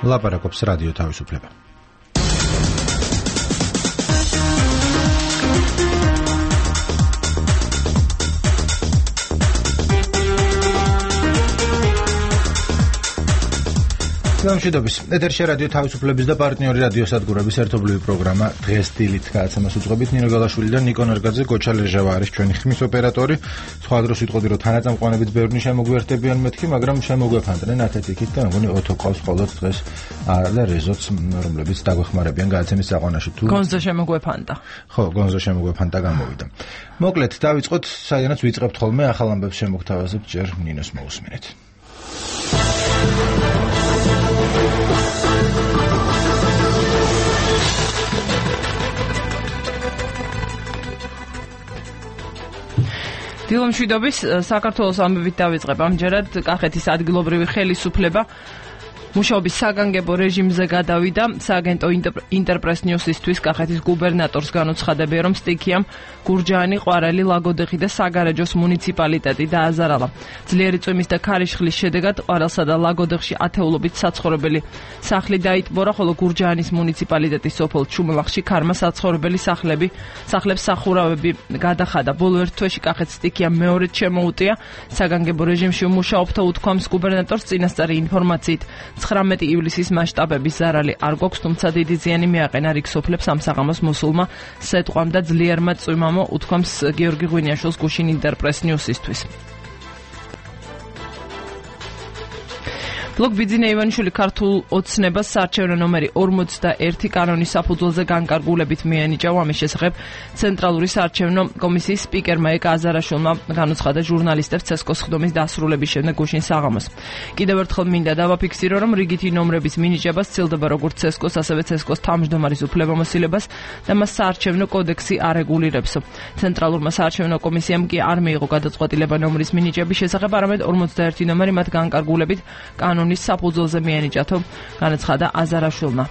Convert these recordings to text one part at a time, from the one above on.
ლაპარაკობს რადიო თავისუფლება. გამშვიდობის. ეთერში რადიო თავისუფლების და პარტნიორი რადიოსადგურების ერთობლივი პროგრამა დღეს დილით გააცემას უძღვებით. ნინო გალაშვილი და ნიკო ნერგაძე, გოჩა ლეჟავა არის ჩვენი ხმის ოპერატორი. სხვა დროს ვიტყოდი, რომ თანაწამყვანებით ბევრი შემოგვერთებიან მეთქი, მაგრამ შემოგვეფანტნენ ათეთიქით და მგონი ოთო ყავს მხოლოდ დღეს და რეზოც, რომლებიც დაგვეხმარებიან გააცემის საყვანაში. თუ გონზო შემოგვეფანტა. ხო, გონზო შემოგვეფანტა გამოვიდა. მოკლედ, დავიწყოთ, საიდანაც ვიწყებთ ხოლმე ახალ ამბებს შემოგთავაზებთ, ჯერ ნინოს მოусმინეთ. დილომშვიდობის საქართველოს ამბებით დავიწყებ. ამჯერად კახეთის ადგილობრივი ხელისუფლება მუშაობის საგანგებო რეჟიმზე გადავიდა. სააგენტო ინტერპრეს ნიუსისთვის კახეთის გუბერნატორს განუცხადებია, რომ სტიქიამ გურჯაანი, ყვარელი, ლაგოდეხი და საგარეჯოს მუნიციპალიტეტი დააზარალა. ძლიერი წვიმის და ქარიშხლის შედეგად ყვარელსა და ლაგოდეხში ათეულობით საცხოვრებელი სახლი დაიტბორა, ხოლო გურჯაანის მუნიციპალიტეტის სოფელ ჩუმლახში ქარმა საცხოვრებელი სახლებს სახურავები გადახადა. ბოლო ერთ თვეში კახეთს სტიქიამ მეორედ შემოუტია. საგანგებო რეჟიმში უმუშაობთა უთქვამს გუბერნატორს წინასწარი ინფორმაციით 19 ივლისის მასშტაბების ზარალი არ გვაქვს, თუმცა დიდი ზიანი მიაყენა რიგ სოფლებს სამსაღამოს მოსულმა სეტყვამ და ძლიერმა წვიმამო, უთქვამს გიორგი ღვინიაშვილს გუშინ ინტერპრეს ნიუსისთვის. ბლოგ ბიძინა ივანიშვილი ქართულ ოცნებას საარჩევნო ნომერი 41 კანონის საფუძველზე განკარგულებით მიანიჭა. ამის შესახებ ცენტრალური საარჩევნო კომისიის სპიკერმა ეკა აზარაშვილმა განუცხადა ჟურნალისტებს ცესკოს ხდომის დასრულების შემდეგ გუშინ საღამოს. კიდევ ერთხელ მინდა დავაფიქსირო, რომ რიგითი ნომრების მინიჭება სცილდება როგორც ცესკოს, ასევე ცესკოს თავმჯდომარის უფლებამოსილებას და მას საარჩევნო კოდექსი არეგულირებს. ცენტრალურმა საარჩევნო კომისიამ კი არ მიიღო გადაწყვეტილება ნომრის მინიჭების შესახებ, არამედ 41 ნომერი მათ განკარგულებით კანონის საფუძველზე მიანიჭათო, განაცხადა აზარაშვილმა.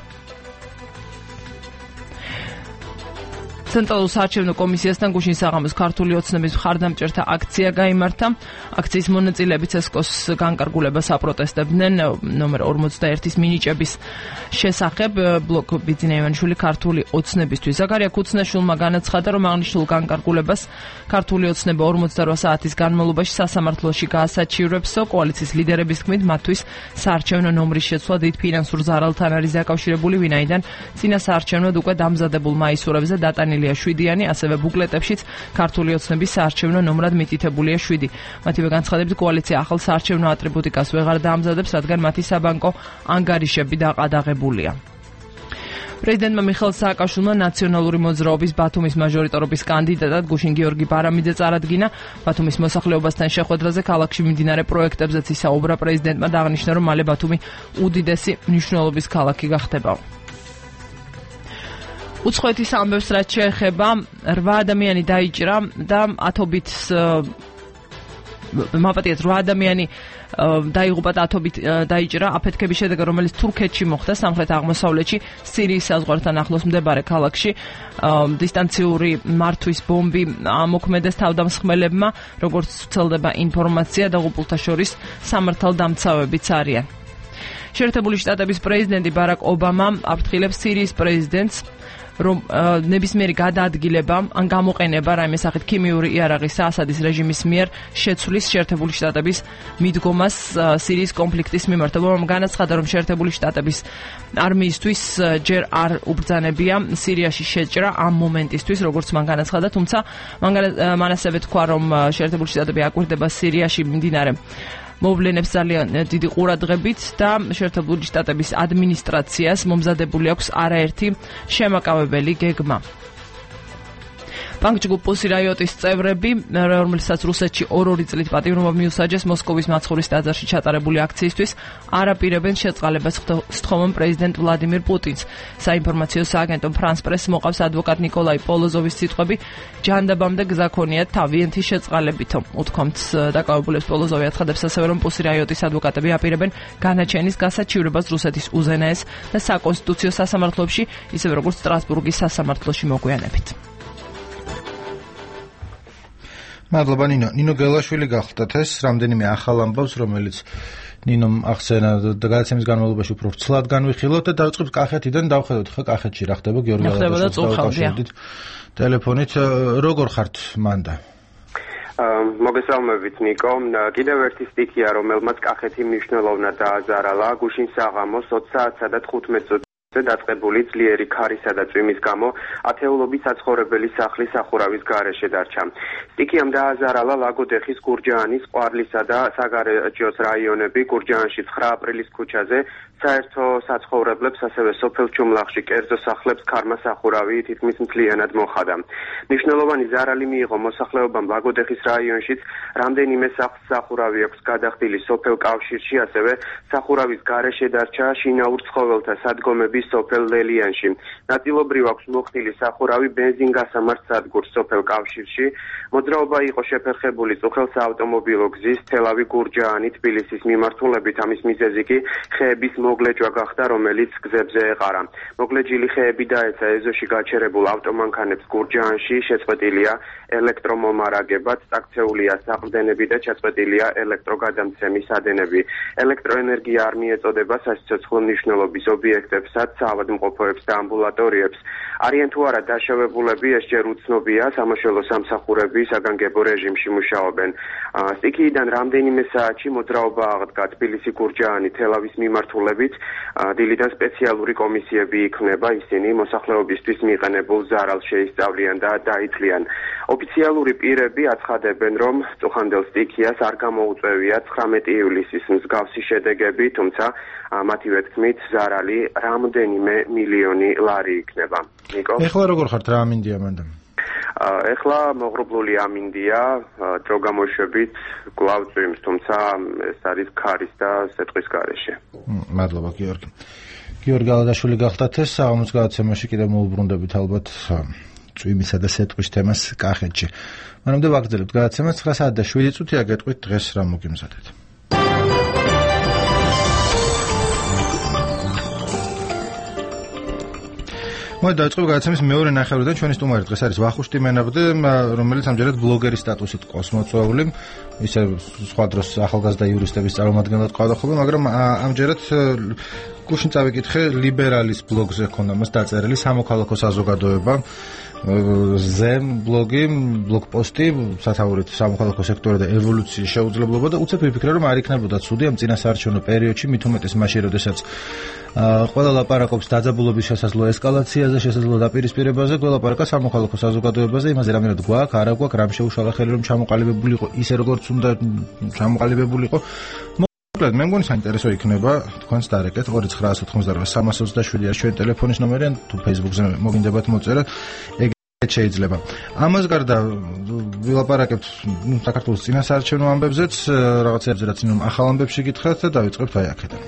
ცენტრალურ საარჩევნო კომისიასთან გუშინ საღამოს ქართული ოცნების მხარდამჭერთა აქცია გაიმართა. აქციის მონაწილეები ცესკოს განკარგულებას აპროტესტებდნენ ნომერ 41-ის მინიჭების შესახებ. ბლოგ ბიძინა ივანიშვილი ქართული ოცნებისთვის. ზაქარია ქუცნაშვილმა განაცხადა, რომ აღნიშნულ განკარგულებას ქართული ოცნება 48 საათის განმავლობაში სასამართლოში გაასაჩივრებს. კოალიციის ლიდერების თქმით, მათთვის საარჩევნო ნომრის შეცვლა დიდ ფინანსურ ზარალთან არის დაკავშირებული, ვინაიდან წინა საარჩევნოდ უკვე დამზადებულ მაისურებზე დატანილი 7-იანი, ასევე ბუკლეტებშიც ქართული ოცნების საარჩევნო ნომრად მითითებულია 7. მათივე განცხადებით, კოალიცია ახალ საარჩევნო ატრიბუტიკას ვეღარ დაამზადებს, რადგან მათი საბანკო ანგარიშები დაყადაღებულია. პრეზიდენტმა მიხეილ სააკაშვილმა ნაციონალური მოძრაობის ბათუმის მაჟორიტარობის კანდიდატად გუშინ გიორგი ბარამიძე წარადგინა. ბათუმის მოსახლეობასთან შეხვედრაზე ქალაქში მიმდინარე პროექტებზეც ისაუბრა. პრეზიდენტმა დააღნიშნა, რომ მალე ბათუმი უდიდესი მნიშვნელობის ქალაქი გახდება. უცხოეთის ამბებს რაც შეეხება 8 ადამიანი დაიჭრა და ათობით მაპატიეთ 8 ადამიანი დაიღუპა და ათობით დაიჭრა აფეთქების შედეგად, რომელიც თურქეთში მოხდა, სამხრეთ აღმოსავლეთში, სირიის საზღვართან ახლოს მდებარე ქალაქში. დისტანციური მართვის ბომბი ამოქმედეს თავდამსხმელებმა, როგორც ვრცელდება ინფორმაცია, დაღუპულთა შორის სამართალდამცავებიც არიან. შეერთებული შტატების პრეზიდენტი ბარაკ ობამა აფრთხილებს სირიის პრეზიდენტს, რომ ნებისმიერი გადაადგილება ან გამოყენება რაიმე სახით ქიმიური იარაღის ასადის რეჟიმის მიერ შეცვლის შეერთებული შტატების მიდგომას სირიის კონფლიქტის მიმართ. ობამამ განაცხადა, რომ შეერთებული შტატების არმიისთვის ჯერ არ უბრძანებია სირიაში შეჭრა ამ მომენტისთვის, როგორც მან განაცხადა, თუმცა მან ასევე თქვა, რომ შეერთებული შტატები აკვირდება სირიაში მიმდინარე მოვლენებს ძალიან დიდი ყურადღებით და შეერთებული შტატების ადმინისტრაციას მომზადებული აქვს არაერთი შემაკავებელი გეგმა. ბანკჯგუფ პუსი რაიოტის წევრები, რომელსაც რუსეთში 2 წლით პატიმრობა მიუსაჯეს მოსკოვის მაცხოვრის ტაძარში ჩატარებული აქციისთვის, არ აპირებენ შეწყალებას სთხოვონ პრეზიდენტ ვლადიმირ პუტინს. საინფორმაციო სააგენტო ფრანს პრესს მოყავს ადვოკატ ნიკოლაი პოლოზოვის სიტყვები, ჯანდაბამდე გზა ქონიათ თავიანთი შეწყალებითო. უთქვამთ დაკავებულებს პოლოზოვი აცხადებს ასევე, რომ პუსი რაიოტის ადვოკატები აპირებენ განაჩენის გასაჩივრებას რუსეთის უზენაეს და საკონსტიტუციო სასამართლოში, ისევე როგორც სტრასბურგის სასამართლოში მოგვიანებით. მადლობა ნინო გელაშვილი გახლდათ ეს რამდენიმე ახალ ამბავს რომელიც ნინომ ახსენა და გადაცემის განმავლობაში უფრო ცლად განვიხილოთ და დავიწყებთ კახეთიდან დავხედოთ ხო კახეთში რა ხდება გიორგი გალადაშვილის ტელეფონით როგორ ხართ მანდა მოგესალმებით ნიკო კიდევ ერთი სტიქია რომელმაც კახეთი მნიშვნელოვნად დააზარალა გუშინ საღამოს 20 საათსა და 15 წუთზე დაწყებული ძლიერი ქარისა და წვიმის გამო ათეულობის საცხოვრებელი სახლის სახურავის გარეშე დარჩა. სტიქიამ დააზარალა ლაგოდეხის, გურჯაანის, ყვარლისა და საგარეჯოს რაიონები, გურჯაანში 9 აპრილის ქუჩაზე საერთო საცხოვრებლებს ასევე სოფელ ჩუმლახში კერძო სახლებს ქარმა სახურავი თითქმის მთლიანად მოხადა. მნიშვნელოვანი ზარალი მიიღო მოსახლეობამ ლაგოდეხის რაიონშიც რამდენიმე სახლს სახურავი აქვს გადახდილი სოფელ კავშირში, ასევე სახურავის გარეშე დარჩა შინაურ ცხოველთა სადგომები სოფელ ლელიანში. ნაწილობრივ აქვს მოხდილი სახურავი ბენზინგასამართ სადგურს სოფელ კავშირში. მოძრაობა იყო შეფერხებული წუხელსა ავტომობილო გზის თელავი გურჯაანი თბილისის მიმართულებით ამის მიზეზი კი ხეების მოგლეჯვა გახდა რომელიც გზებზე ეყარა. მოგლეჯილი ხეები დაეცა ეზოში გაჩერებულ ავტომანქანებს გურჯაანში შეწყვეტილია ელექტრომომარაგებაც წაქცეულია საყრდენები და ჩაწყვეტილია ელექტროგადამცემის ადენები. ელექტროენერგია არ მიეწოდება სასიცოცხლო მნიშვნელობის ობიექტებსაც ავადმყოფოებს და ამბულატორიებს. არიან თუ არა დაშავებულები ეს ჯერ უცნობია სამაშველო სამსახურები საგანგებო რეჟიმში მუშაობენ. სტიქიიდან რამდენიმე საათში მოძრაობა აღდგა თბილისი გურჯაანი თელავის მიმართულებით დილიდან სპეციალური კომისიები იქმნება ისინი მოსახლეობისთვის მიყენებულ ზარალს შეისწავლიან და დაითლიან. ოფიციალური პირები აცხადებენ რომ წუხანდელ სტიქიას არ გამოუწვევია 19 ივლისის მსგავსი შედეგები თუმცა მათივე თქმით ზარალი რამდენიმე მილიონი ლარი იქნება. ნიკო ეხლა როგორ ხართ რა ამინდია მანდ ეხლა მოღრუბლული ამინდია დრო გამოშვებით კვლავ წვიმს თუმცა ეს არის ქარის და სეტყვის გარეშე. მადლობა გიორგი გალადაშვილი გახლდათ ეს საღამოს გადაცემაში კიდევ მოუბრუნდებით ალბათ წვიმისა და სეტყვის თემას კახეთში. მანამდე ვაგრძელებთ გადაცემას 9 საათი და 7 წუთია გეტყვით დღეს რა მოგიმზადეთ. მოდი დავიწყოთ გადაცემის მეორე ნახევრიდან ჩვენი სტუმარი დღეს არის ვახუშტი მენაბდე რომელიც ამჯერად ბლოგერის სტატუსით ყავს მოწვეული ისე სხვა დროს ახალგაზრდა იურისტების წარმომადგენლად ყავდა ხოლმე მაგრამ ამჯერად გუშინ წავიკითხე ლიბერალის ბლოგზე ქონდა მას დაწერილი სამოქალაქო საზოგადოება ზემ ბლოგი ბლოგპოსტი სათაურით სამოქალაქო სექტორი და ევოლუციის შეუძლებლობა და უცებ ვიფიქრე რომ არ იქნებოდა ცუდი ამ წინასაარჩევნო პერიოდში მით უმეტეს მაშინ როდესაც ყველა ლაპარაკობს დაძაბულობის შესაძლო ესკალაციაზე, შესაძლო დაპირისპირებაზე, ყველა ლაპარაკა სამოქალაქო საზოგადოებაზე, იმაზე რამდენად გვაქვს, არა გვაქვს, რამ შეუშალა ხელი რომ ჩამოყალიბებულიყო ისე როგორც უნდა ჩამოყალიბებულიყო. მოკლედ, მე მგონი საინტერესო იქნება თქვენს დარეკეთ 2988 ჩვენი ტელეფონის ნომერი ან თუ Facebook-ზე მოგინდებათ მოწერა, ეგრეთ შეიძლება. ამას გარდა ვილაპარაკებთ საქართველოს წინასაარჩევნო ამბებზეც, რაღაცებზე რაც ნუ ახალ ამბებში გითხრათ და დავიწყებთ აი აქედან.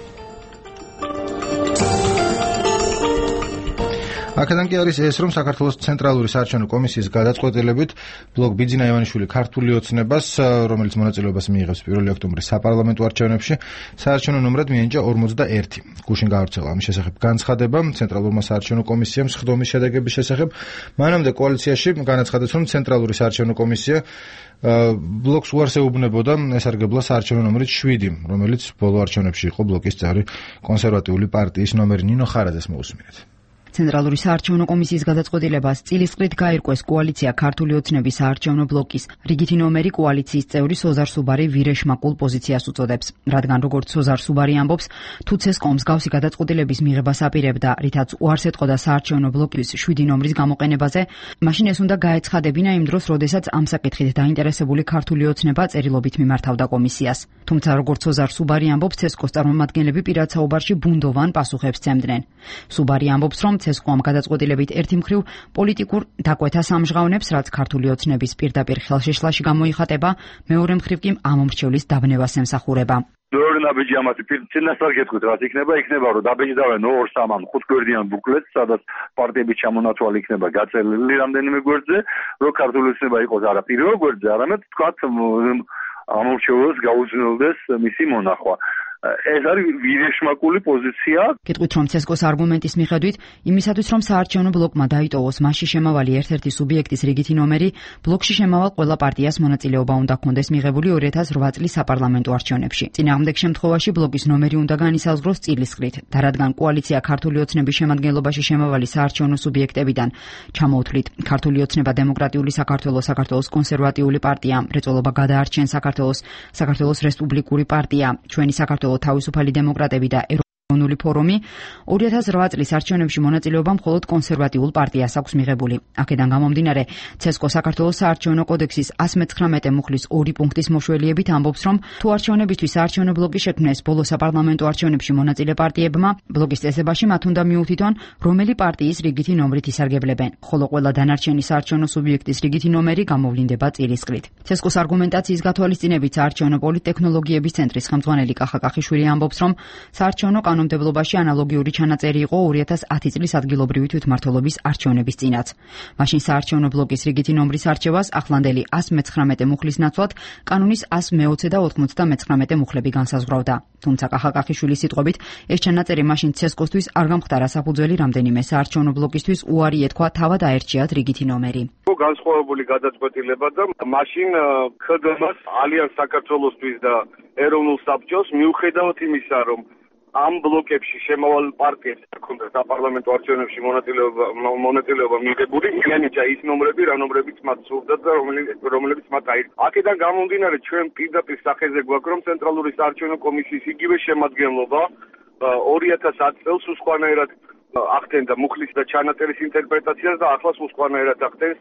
აქედან კი არის ეს, რომ საქართველოს ცენტრალური საარჩევნო კომისიის გადაწყვეტილებით ბლოგ ბიძინა ივანიშვილი ქართული ოცნებას, რომელიც მონაწილეობას მიიღებს 1 ოქტომბრის საპარლამენტო არჩევნებში, საარჩევნო ნომრად მიენიჭა 41. გუშინ გავრცელა ამის შესახებ განცხადება ცენტრალურმა საარჩევნო კომისიამ სხდომის შედეგების შესახებ. მანამდე კოალიციაში განაცხადეს, რომ ცენტრალური საარჩევნო კომისია ბლოგს უარს ეუბნებოდა ესარგებლა საარჩევნო ნომრით 7, რომელიც ბოლო არჩევნებში იყო ბლოკის წევრი კონსერვატიული პარტიის ნომერი ნინო ხარაძეს მოусმინეთ. ცენტრალური საარჩევნო კომისიის გადაწყვეტილებას წილისყრით გაირკვეს კოალიცია ქართული ოცნების საარჩევნო ბლოკის რიგითი ნომერი კოალიციის წევრი სოზარ სუბარი ვირეშმაკულ პოზიციას უწოდებს, რადგან როგორც სოზარ სუბარი ამბობს, თუ ცესკომ მსგავსი გადაწყვეტილების მიღებას აპირებდა, რითაც უარს ეტყოდა საარჩევნო ბლოკის 7 ნომრის გამოყენებაზე, მაშინ ეს უნდა გაეცხადებინა იმ დროს, როდესაც ამ საკითხით დაინტერესებული ქართული ოცნება წერილობით მიმართავდა კომისიას. თუმცა როგორც სოზარ სუბარი ამბობს, ცესკოს წარმომადგენლები პირად საუბარში ბუნდოვან პასუხებს სცემდნენ. სუბარი ამბობს, რომ ცესკომ გადაწყვეტილებით ერთი მხრივ პოლიტიკურ დაკვეთას ამჟღავნებს, რაც ქართული ოცნების პირდაპირ ხელშეშლაში გამოიხატება, მეორე მხრივ კი ამომრჩევლის დაბნევას ემსახურება. მეორე ნაბიჯი ამათი წინასწარ გეტყვით, რაც იქნება რომ დაბეჭდავენ 2-3 5-გვერდიან ბუკლეტს, სადაც პარტიების ჩამონათვალი იქნება გაწერილი რამდენიმე გვერდზე, რომ ქართული ოცნება იყოს არა პირველ გვერდზე, არამედ თქვათ ამორჩეულს გაუძნელდეს მისი მონახვა. ეს არის ვირეშმაკული პოზიცია. Გეტყვით, რომ ცესკოს არგუმენტის მიხედვით, იმისათვის რომ საარჩევნო ბლოკმა დაიტოვოს მასში შემავალი ერთ-ერთი სუბიექტის რიგითი ნომერი, ბლოკში შემავალ ყველა პარტიას მონაწილეობა უნდა ჰქონდეს მიღებული 2008 წლის საპარლამენტო არჩევნებში. წინააღმდეგ შემთხვევაში ბლოკის ნომერი უნდა განისაზღვროს წილისყრით და რადგან კოალიცია ქართული ოცნების შემადგენლობაში შემავალი საარჩევნო სუბიექტებიდან ჩამოუთვლით ქართული ოცნება დემოკრატიული საქართველოს, საქართველოს კონსერვატიული პარტია, მრეწველობა გადაარჩენ საქართველოს რესპუბლიკური პარტია, ჩვენი საქართველოს თავისუფალი დემოკრატები და ეროვნული ფორუმი 2008 წლის არჩევნებში მონაწილეობა მხოლოდ კონსერვატიულ პარტიას აქვს მიღებული. აქედან გამომდინარე, ცესკო საქართველოს საარჩევნო კოდექსის 119 მუხლის 2 პუნქტის მოშველიებით ამბობს, რომ თუ არჩევნებისთვის საარჩევნო ბლოკი შექმნეს ბოლო საპარლამენტო არჩევნებში მონაწილე პარტიებმა, ბლოკის წესებაში მათ უნდა მიუთითონ, რომელი პარტიის რიგითი ნომრით ისარგებლებენ, ხოლო ყველა დანარჩენი საარჩევნო სუბიექტის რიგითი ნომერი გამოვლინდება წილისყრით. ცესკოს არგუმენტაციის გათვალისწინებით საარჩევნო პოლიტექნოლოგიების ცენტრის ხელმძღვანელი კახა კახიშვილი ამბობს, რომ საარჩევნო კანონმდებლობაში ანალოგიური ჩანაწერი იყო 2010 წლის ადგილობრივი თვითმმართველობის არჩევნების წინაც. მაშინ საარჩევნო ბლოკის რიგითი ნომრის არჩევას ახლანდელი 119 მუხლის ნაცვლად კანონის 120 და 99 მუხლები განსაზღვრავდა. თუმცა კახა კახიშვილის სიტყვებით, ეს ჩანაწერი მაშინ ცესკოსთვის არ გამხდარა საფუძველი რამდენიმე საარჩევნო ბლოკისთვის უარი ეთქვა თავად აერჩიათ რიგითი ნომერი. განსხვავებული გადაწყვეტილება და მაშინ ქდმ-ს ალიანს საქართველოსთვის და ეროვნულ საბჭოს მიუხედავად იმისა, რომ ამ ბლოკებში შემავალ პარტიებს ჰქონდა საპარლამენტო არჩევნებში მონაწილეობა მიღებული, მიანიჭა ის ნომრები, რა ნომრებიც მათ სურდათ და რომლებიც მათ აირჩიეს. აქედან გამომდინარე, ჩვენ პირდაპირ სახეზე გვაქვს, რომ ცენტრალური საარჩევნო კომისიის იგივე შემადგენლობა 2010 წელს სხვანაირად ახდენდა მუხლის და ჩანაწერის ინტერპრეტაციას და ახლა სხვანაირად ახდენს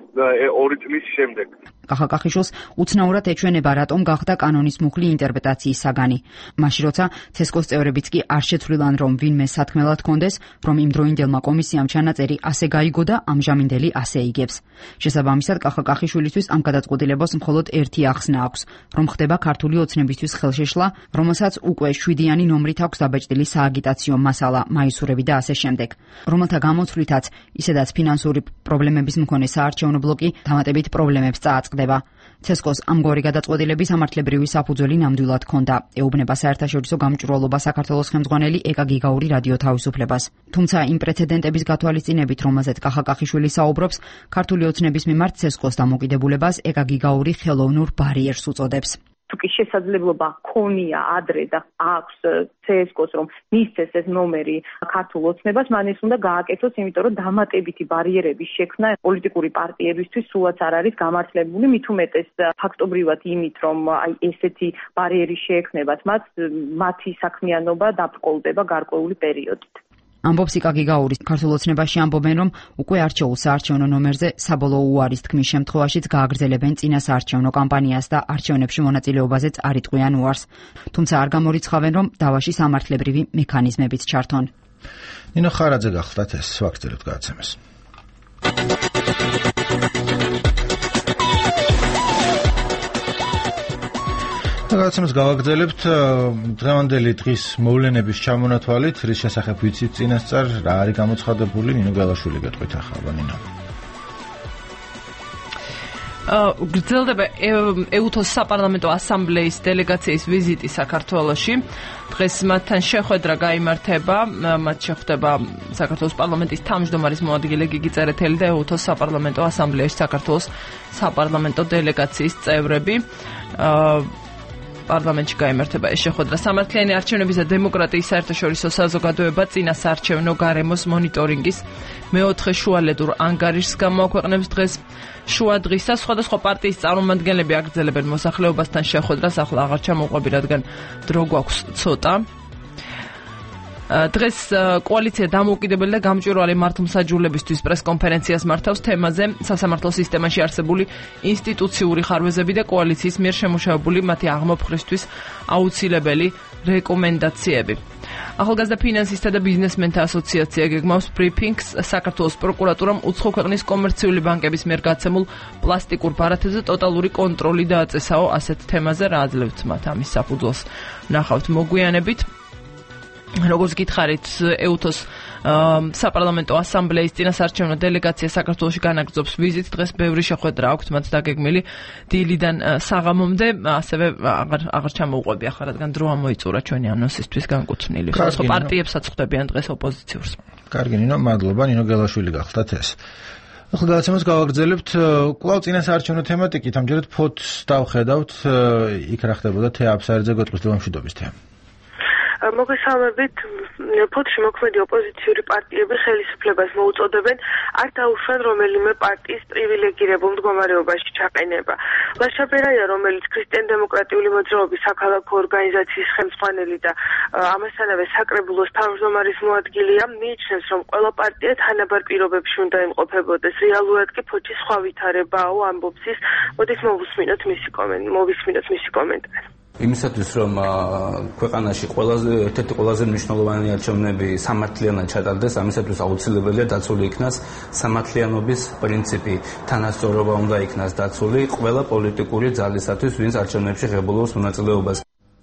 2 წლის შემდეგ. კახა კახიშვილს უცნაურად ეჩვენება, რატომ გახდა კანონის მუხლი ინტერპრეტაციის საგანი. მაშინ როცა ცესკოს წევრებიც კი არ შეცვლილან, რომ ვინმე სათქმელად ჰქონდეს, რომ იმდროინდელმა კომისიამ ჩანაწერი ასე გაიგო და ამჟამინდელი ასე იგებს. შესაბამისად, კახა კახიშვილისთვის ამ გადაწყვეტილებას მხოლოდ ერთი ახსნა აქვს, რომ ხდება ქართული ოცნებისთვის ხელშეშლა, რომელსაც უკვე 7-იანი ნომრით აქვს დაბეჭდილი სააგიტაციო მასალა, მაისურები და ასე შემდეგ, რომელთა გამოცვლითაც ისედაც ფინანსური პრობლემების მქონე საარჩევნო ბლოკი დამატებით პრობლემებს წააწყდება. ცესკოს ამგვარი გადაწყვეტილების სამართლებრივი საფუძველი ნამდვილად ჰქონდა, ეუბნება საერთაშორისო გამჭვირვალობა საქართველოს ხელმძღვანელი ეკა გიგაური რადიო თავისუფლებას. თუმცა იმ პრეცედენტების გათვალისწინებით, რომელზეც კახა კახიშვილი საუბრობს, ქართული ოცნების მიმართ ცესკოს დამოკიდებულებას ეკა გიგაური ხელოვნურ ბარიერს უწოდებს. თუკი შესაძლებლობა ქონია ადრე და აქვს ცესკოს, რომ მისცეს ეს ნომერი ქართულ ოცნებას, მან ის უნდა გააკეთოს, იმიტომ რომ დამატებითი ბარიერების შექმნა პოლიტიკური პარტიებისთვის სულაც არ არის გამართლებული, მით უმეტეს ფაქტობრივად იმით, რომ ესეთი ბარიერი შეექმნებათ მათი საქმიანობა დაბრკოლდება გარკვეული პერიოდით. ამბობს იკა გიგაური. ქართულ ოცნებაში ამბობენ, რომ უკვე არჩეულ საარჩევნო ნომერზე საბოლოო უარის თქმის შემთხვევაშიც გააგრძელებენ წინა საარჩევნო კამპანიას და არჩევნებში მონაწილეობაზეც არ იტყვიან უარს. თუმცა არ გამორიცხავენ, რომ დავაში სამართლებრივი მექანიზმებიც ჩართონ. ნინო ხარაძე გახლდათ ეს ვაგრძელებთ გადაცემას. გადაცემას გავაგრძელებთ დღევანდელი დღის მოვლენების ჩამონათვალით, რის შესახებ ვიცით წინასწარ, რა არის გამოცხადებული, ნინო გალაშვილი გეტყვით ახლა, ნინო. გრძელდება ეუთოს საპარლამენტო ასამბლეის დელეგაციის ვიზიტი საქართველოში. დღეს მათთან შეხვედრა გაიმართება, მათ შეხვდება საქართველოს პარლამენტის თავმჯდომარის მოადგილე გიგი წერეთელი და ეუთოს საპარლამენტო ასამბლეის საქართველოს საპარლამენტო დელეგაციის წევრები. პარლამენტში გაიმართება ეს შეხვედრა. სამართლიანი არჩევნების და დემოკრატიის საერთაშორისო საზოგადოება წინა საარჩევნო გარემოს მონიტორინგის მეოთხე შუალედურ ანგარიშს გამოაქვეყნებს დღეს შუა დღისა. სხვადასხვა პარტიის წარმომადგენლები აგრძელებენ მოსახლეობასთან შეხვედრას. ახლა აღარ ჩამოვყვები, რადგან დრო გვაქვს ცოტა. დღეს კოალიცია დამოუკიდებელი და გამჭვირვალე მართლმსაჯულებისთვის პრესკონფერენციას მართავს თემაზე სასამართლო სისტემაში არსებული ინსტიტუციური ხარვეზები და კოალიციის მიერ შემუშავებული მათი აღმოფხვრისთვის აუცილებელი რეკომენდაციები. ახალგაზრდა ფინანსისტთა და ბიზნესმენთა ასოციაცია გეგმავს ბრიფინგს საქართველოს პროკურატურამ უცხო ქვეყნის კომერციული ბანკების მიერ გაცემულ პლასტიკურ ბარათებზე ტოტალური კონტროლი დააწესაო. ასეთ თემაზე რა აძლევთ მათ ამის საფუძველს ნახავთ მოგვიანებით. როგორც გითხარით, ეუთოს საპარლამენტო ასამბლეის წინასაარჩევნო დელეგაცია საქართველოში განაგრძობს ვიზიტს. დღეს ბევრი შეხვედრა აქვთ მათ დაგეგმილი დილიდან საღამომდე, ასევე აღარ ჩამოუყვები ახლა, რადგან დრო ამოიწურა ჩვენი ანონსისთვის განკუთვნილი. ხო, პარტიებსაც ხვდებიან დღეს ოპოზიციურს. კარგი, ნინო, მადლობა. ნინო გელაშვილი გახლდათ ეს. ახლა გადაცემას გავაგრძელებთ კვლავ წინასაარჩევნო თემატიკით. ამჯერად ფოთს დავხედავთ, იქ რა ხდებოდა თეაფსარიძე გოწყვის დილამშვიდობის თემა. მოგესალმებით. ფოთში მოქმედი ოპოზიციური პარტიები ხელისუფლებას მოუწოდებენ არ დაუშვან რომელიმე პარტიის პრივილეგირებულ მდგომარეობაში ჩაყენება. ლაშაბერაია, რომელიც ქრისტიან-დემოკრატიული მოძრაობის საქალაქო ორგანიზაციის ხელმძღვანელი და ამასთანავე საკრებულოს თავმჯდომარის მოადგილეა, მიიჩნევს, რომ ყველა პარტია თანაბარ პირობებში უნდა იმყოფებოდეს. რეალურად კი ფოთში სხვა ვითარებაო, ამბობს ის. მოდით მოვისმინოთ მისი კომენტარი. იმისათვის, რომ ქვეყანაში ერთ-ერთი ყველაზე მნიშვნელოვანი არჩევნები სამართლიანად ჩატარდეს, ამისათვის აუცილებელია დაცული იქნას სამართლიანობის პრინციპი. თანასწორობა უნდა იქნას დაცული ყველა პოლიტიკური ძალისათვის, ვინც არჩევნებში ღებულობს მონაწილეობას.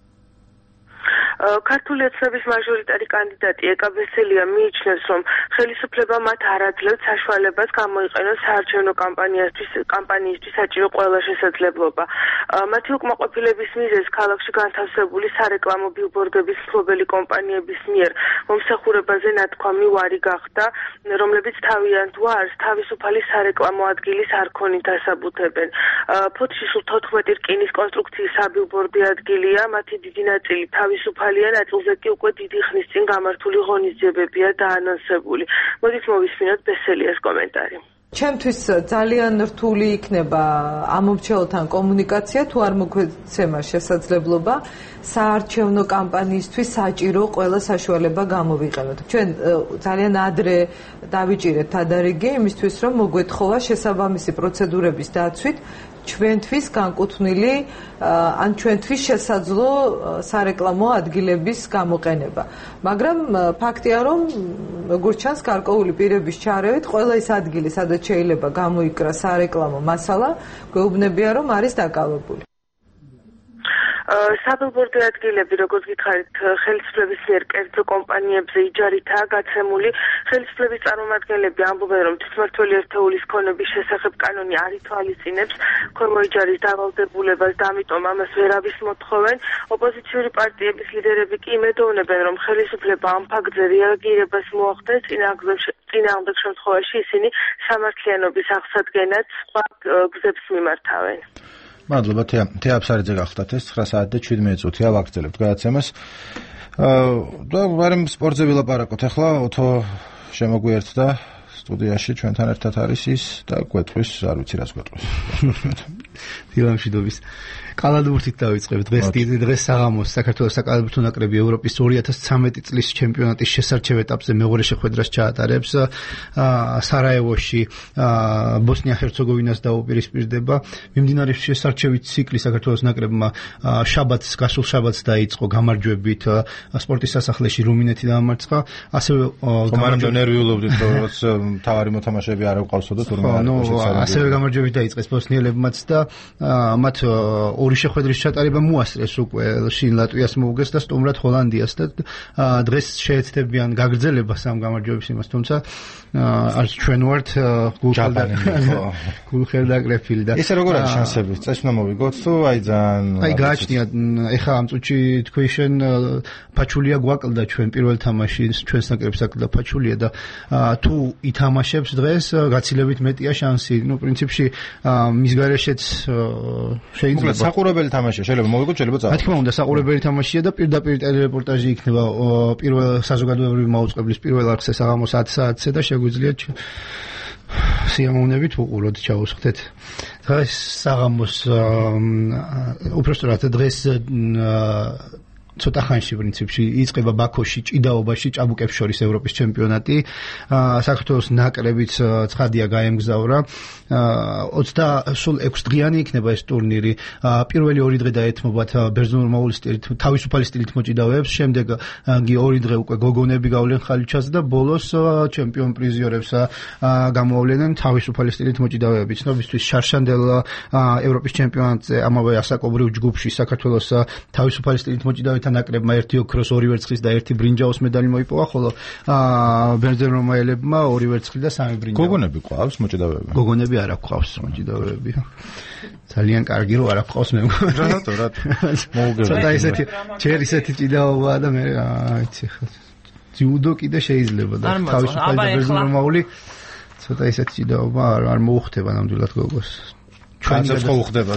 ქართული ოცნების მაჟორიტარი კანდიდატი ეკა ბესელია მიიჩნევს, რომ ხელისუფლება მათ არ აძლევს საშუალებას გამოიყენოს საარჩევნო კამპანიისთვის საჭირო ყველა შესაძლებლობა. მათი უკმაყოფილების მიზეზს ქალაქში განთავსებული სარეკლამო ბილბორდების მფლობელი კომპანიების მიერ მომსახურებაზე ნათქვამი ვარი გახდა, რომლებიც თავიანთ ვარს თავისუფალი სარეკლამო ადგილის არქონით ასაბუთებენ. ფოთში სულ 14 რკინის კონსტრუქციის საბილბორდე ადგილია, მათი დიდი ნაწილი თავისუფალი ნაწილზე კი უკვე დიდი ხნის წინ გამართული ღონისძიებებია დაანონსებული. მოდით მოვისმინოთ ბესელიას კომენტარი. ჩემთვის ძალიან რთული იქნება ამომრჩეველთან კომუნიკაცია, თუ არ მოგვეცემა შესაძლებლობა საარჩევნო კამპანიისთვის საჭირო ყველა საშუალება გამოვიყენოთ. ჩვენ ძალიან ადრე დავიჭირეთ თადარიგი იმისთვის, რომ მოგვეთხოვა შესაბამისი პროცედურების დაცვით ჩვენთვის განკუთვნილი ან ჩვენთვის შესაძლო სარეკლამო ადგილების გამოყენება. მაგრამ ფაქტია, რომ როგორც ჩანს, გარკვეული პირების ჩარევით ყველა ის ადგილი, სადაც შეიძლება გამოიკრა სარეკლამო მასალა, გვეუბნებია, რომ არის დაკავებული. საბილბორდე ადგილები, როგორც გითხარით, ხელისუფლების მიერ კერძო კომპანიებზე იჯარითაა გაცემული. ხელისუფლების წარმომადგენლები ამბობენ, რომ თვითმმართველი ერთეულის ქონების შესახებ კანონი არ ითვალისწინებს ქონმოიჯარის დავალდებულებას და ამიტომ ამას ვერავის მოთხოვენ. ოპოზიციური პარტიების ლიდერები კი იმედოვნებენ, რომ ხელისუფლება ამ ფაქტზე რეაგირებას მოახდენს, წინააღმდეგ შემთხვევაში ისინი სამართლიანობის აღსადგენად სხვა გზებს მიმართავენ. მადლობა თეაფსარიძე გახლდათ ეს 9 საათი და 17 წუთია ვაგრძელებთ გადაცემას. და ვარემ სპორტზე ვილაპარაკოთ. ახლა ოთო შემოგვიერთდა სტუდიაში ჩვენთან ერთად არის ის და გვეტყვის, არ ვიცი რას გვეტყვის. დილამშვიდობის. კალათბურთით დავიწყებ დღეს საღამოს საქართველოს საკალათბურთო ნაკრები ევროპის 2013 წლის ჩემპიონატის შესარჩევ ეტაპზე მეორე შეხვედრას ჩაატარებს. სარაევოში ბოსნია-ჰერცეგოვინას დაუპირისპირდება. მიმდინარე შესარჩევი ციკლი საქართველოს ნაკრებმა გასულ შაბათს დაიწყო გამარჯვებით სპორტის სასახლეში რუმინეთი დაამარცხა. ასევე გამარჯვებულობდით, რომ თავარი მოთამაშეები არ გვყავსო და თურმე ასევე გამარჯვებით დაიწყეს ბოსნიელებმაც და მათ ორი შეხვედრის ჩატარება მოასწრეს უკვე შინ ლატვიას მოუგეს და სტუმრად ჰოლანდიას და დღეს შეეცდებიან გაგრძელებას ამ გამარჯვების იმას, თუმცა არც ჩვენ ვართ გულხელდაკრეფილი და ესე როგორ არის შანსები? წესნა მოვიგოთ თუ აი ძალიან აი გააჩნია ეხა ამ წუთში თქვი შენ ფაჩულია გვაკლდა ჩვენ პირველ თამაში ჩვენს ნაკრებს აკლდა ფაჩულია და თუ ითამაშებს დღეს გაცილებით მეტია შანსი. ნუ პრინციპში მის გარეშეც შეიძლება საყურებელი თამაშია, შეიძლება მოვიგოთ, შეიძლება წავა. რა თქმა უნდა, საყურებელი თამაშია და პირდაპირ ტელერეპორტაჟი იქნება პირველ საზოგადოებრივი მაუწყებლის პირველ არხზე საღამოს 10 საათზე და შეგვიძლია სიამოვნებით უყუროთ, ჩაუსხდეთ. დღეს საღამოს უბრალოდ დღეს ცოტა ხანში პრინციპში იწყება ბაქოში ჭიდაობაში ჭაბუკებს შორის ევროპის ჩემპიონატი. საქართველოს ნაკრებიც ცხადია გაემგზავრა. 26 დღიანი იქნება ეს ტურნირი. პირველი 2 დღე დაეთმობათ ბერძნულ-მაული სტილით, თავისუფალი სტილით მოჭიდავეებს, შემდეგ კი 2 დღე უკვე გოგონები გავლენ ხალიჩას და ბოლოს ჩემპიონ პრიზიორებს გამოავლენენ თავისუფალი სტილით მოჭიდავეები. ცნობისთვის შარშანდელ ევროპის ჩემპიონატზე ამავე ასაკობრივ ჯგუფში საქართველოს თავისუფალი სტილით მოჭიდავე თანაკრებმა ერთი ოქროს, ორი ვერცხლის და ერთი ბრინჯაოს медали მოიპოვა, ხოლო ბერძენრომაელებმა ორი ვერცხლი და სამი ბრინჯაო. გოგონები ყავს მოჭიდავეები? გოგონები არ აქვს მოჭიდავეები. ძალიან კარგი რომ არ აქვს მე მგონი. რატო? მოუგებია. ცოტა ისეთი ჯერ ისეთი ჭიდაობაა და მე აიცი ხო. ჯუდო კიდე შეიძლება და თავისუფალი და ბერძენრომაული ცოტა ისეთი ჭიდაობა არ მოუხდება ნამდვილად გოგოს. ჩვენც ხო უხდებათ.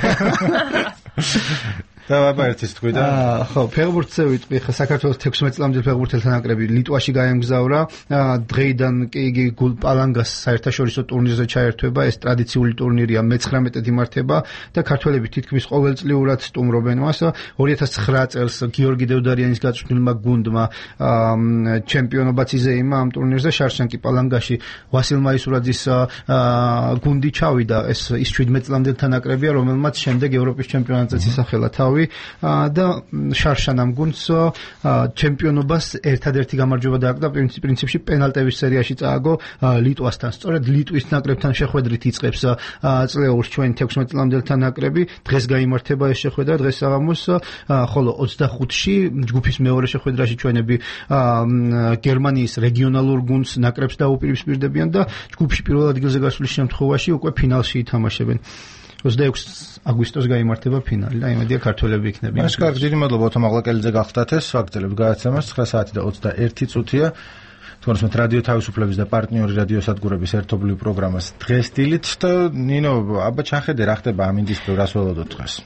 და ვაპარეთის თქვი და ხო, ფეხბურთზე ვიტყვი, ხა საქართველოს 16 წლამდელი ფეხბურთელთა ნაკრები ლიტვაში გაემგზავრა. დღეიდან კი იგი გულპალანგას საერთაშორისო ტურნირზე ჩაერთვება. ეს ტრადიციული ტურნირია, მე-19 იმართება და ქართველები თითქმის ყოველწლიურად სტუმრობენ მას. 2009 წელს გიორგი დევდარიანის გაწვრთნილმა გუნდმა ჩემპიონობაც იზეიმა ამ ტურნირზე. შარშანკი პალანგაში ვასილ მაისურაძის გუნდი ჩავიდა. ეს 17 წლამდელთა ნაკრებია, რომელმაც შემდეგ ევროპის ჩემპიონატზეც ისახელა თავი და შარშანამ გუნდს ჩემპიონობას ერთადერთი გამარჯვება დააკდა პრინციპში პენალტების სერიაში წააგო ლიტვასთან. სწორედ ლიტვის ნაკრებთან შეხვედრით იწყებს წლეულს ჩვენი 16 წლამდელთა ნაკრები. დღეს გაიმართება ეს შეხვედრა დღეს საღამოს, ხოლო 25-ში ჯგუფის მეორე შეხვედრაში ჩვენები გერმანიის რეგიონალურ გუნდს ნაკრებს დაუპირისპირდებიან და ჯგუფში პირველ ადგილზე გასulis შემთხვევაში უკვე ფინალში ითამაშებენ. 26 აგვისტოს გაიმართება ფინალი და იმედია ქართველები იქნებიან. ეს კარგი, დიდი მადლობა ოთო მაღლაკელიძე გახდათ ეს ფაქტები გააცემას 9 საათი და 21 წუთია. თუნდაც მე რადიო თავისუფლების და პარტნიორი რადიოსადგურების ერთობლივ პროგრამას დღეს დილით და ნინო აბა ჩახედე რა ხდება ამ ინდისტრიულ რას ველოდოთ დღეს.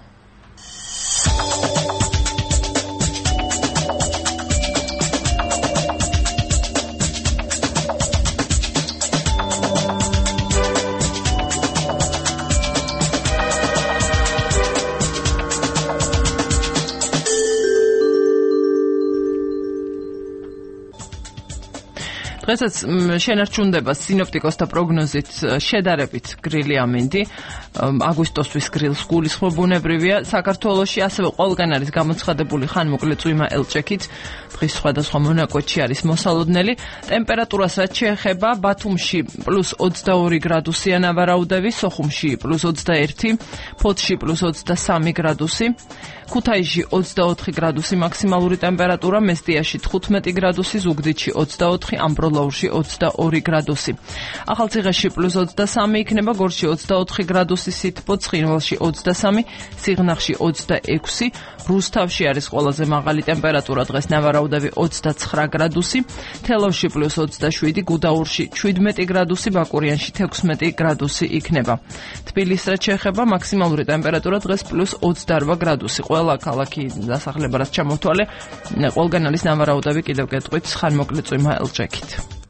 დღესაც შენარჩუნდება სინოპტიკოსთა პროგნოზით შედარებით გრილი ამინდი. აგვისტოსთვის გრილს გულისხმობ ბუნებრივია. საქართველოში ასევე ყველგან არის გამოცხადებული ხანმოკლე წვიმა ელჭექით. დღის სხვადასხვა მონაკვეთში არის მოსალოდნელი. ტემპერატურას რაც შეეხება, ბათუმში +22 გრადუსია ნავარაუდები, სოხუმში +21, ფოთში +23 გრადუსი. ქუთაისში 24 გრადუსი მაქსიმალური ტემპერატურა, მესტიაში 15 გრადუსი, ზუგდიდში 24, ამბროლაურში 22 გრადუსი. ახალციხეში +23 იქნება, გორში 24 გრადუსი სითბო, ცხინვალში 23, სიღნაღში 26, რუსთავში არის ყველაზე მაღალი ტემპერატურა დღეს ნავარაუდები 29 გრადუსი, თელავში +27, გუდაურში 17 გრადუსი, ბაკურიანში 16 გრადუსი იქნება. თბილისს რაც შეეხება, მაქსიმალური ტემპერატურა დღეს +28 გრადუსი. ყველა ქალაქი დასახლება რაც ჩამოვთვალე, ყველგან არის ნავარაუდები კიდევ კეთყვით ხანმოკლე წვიმა ელჭექით.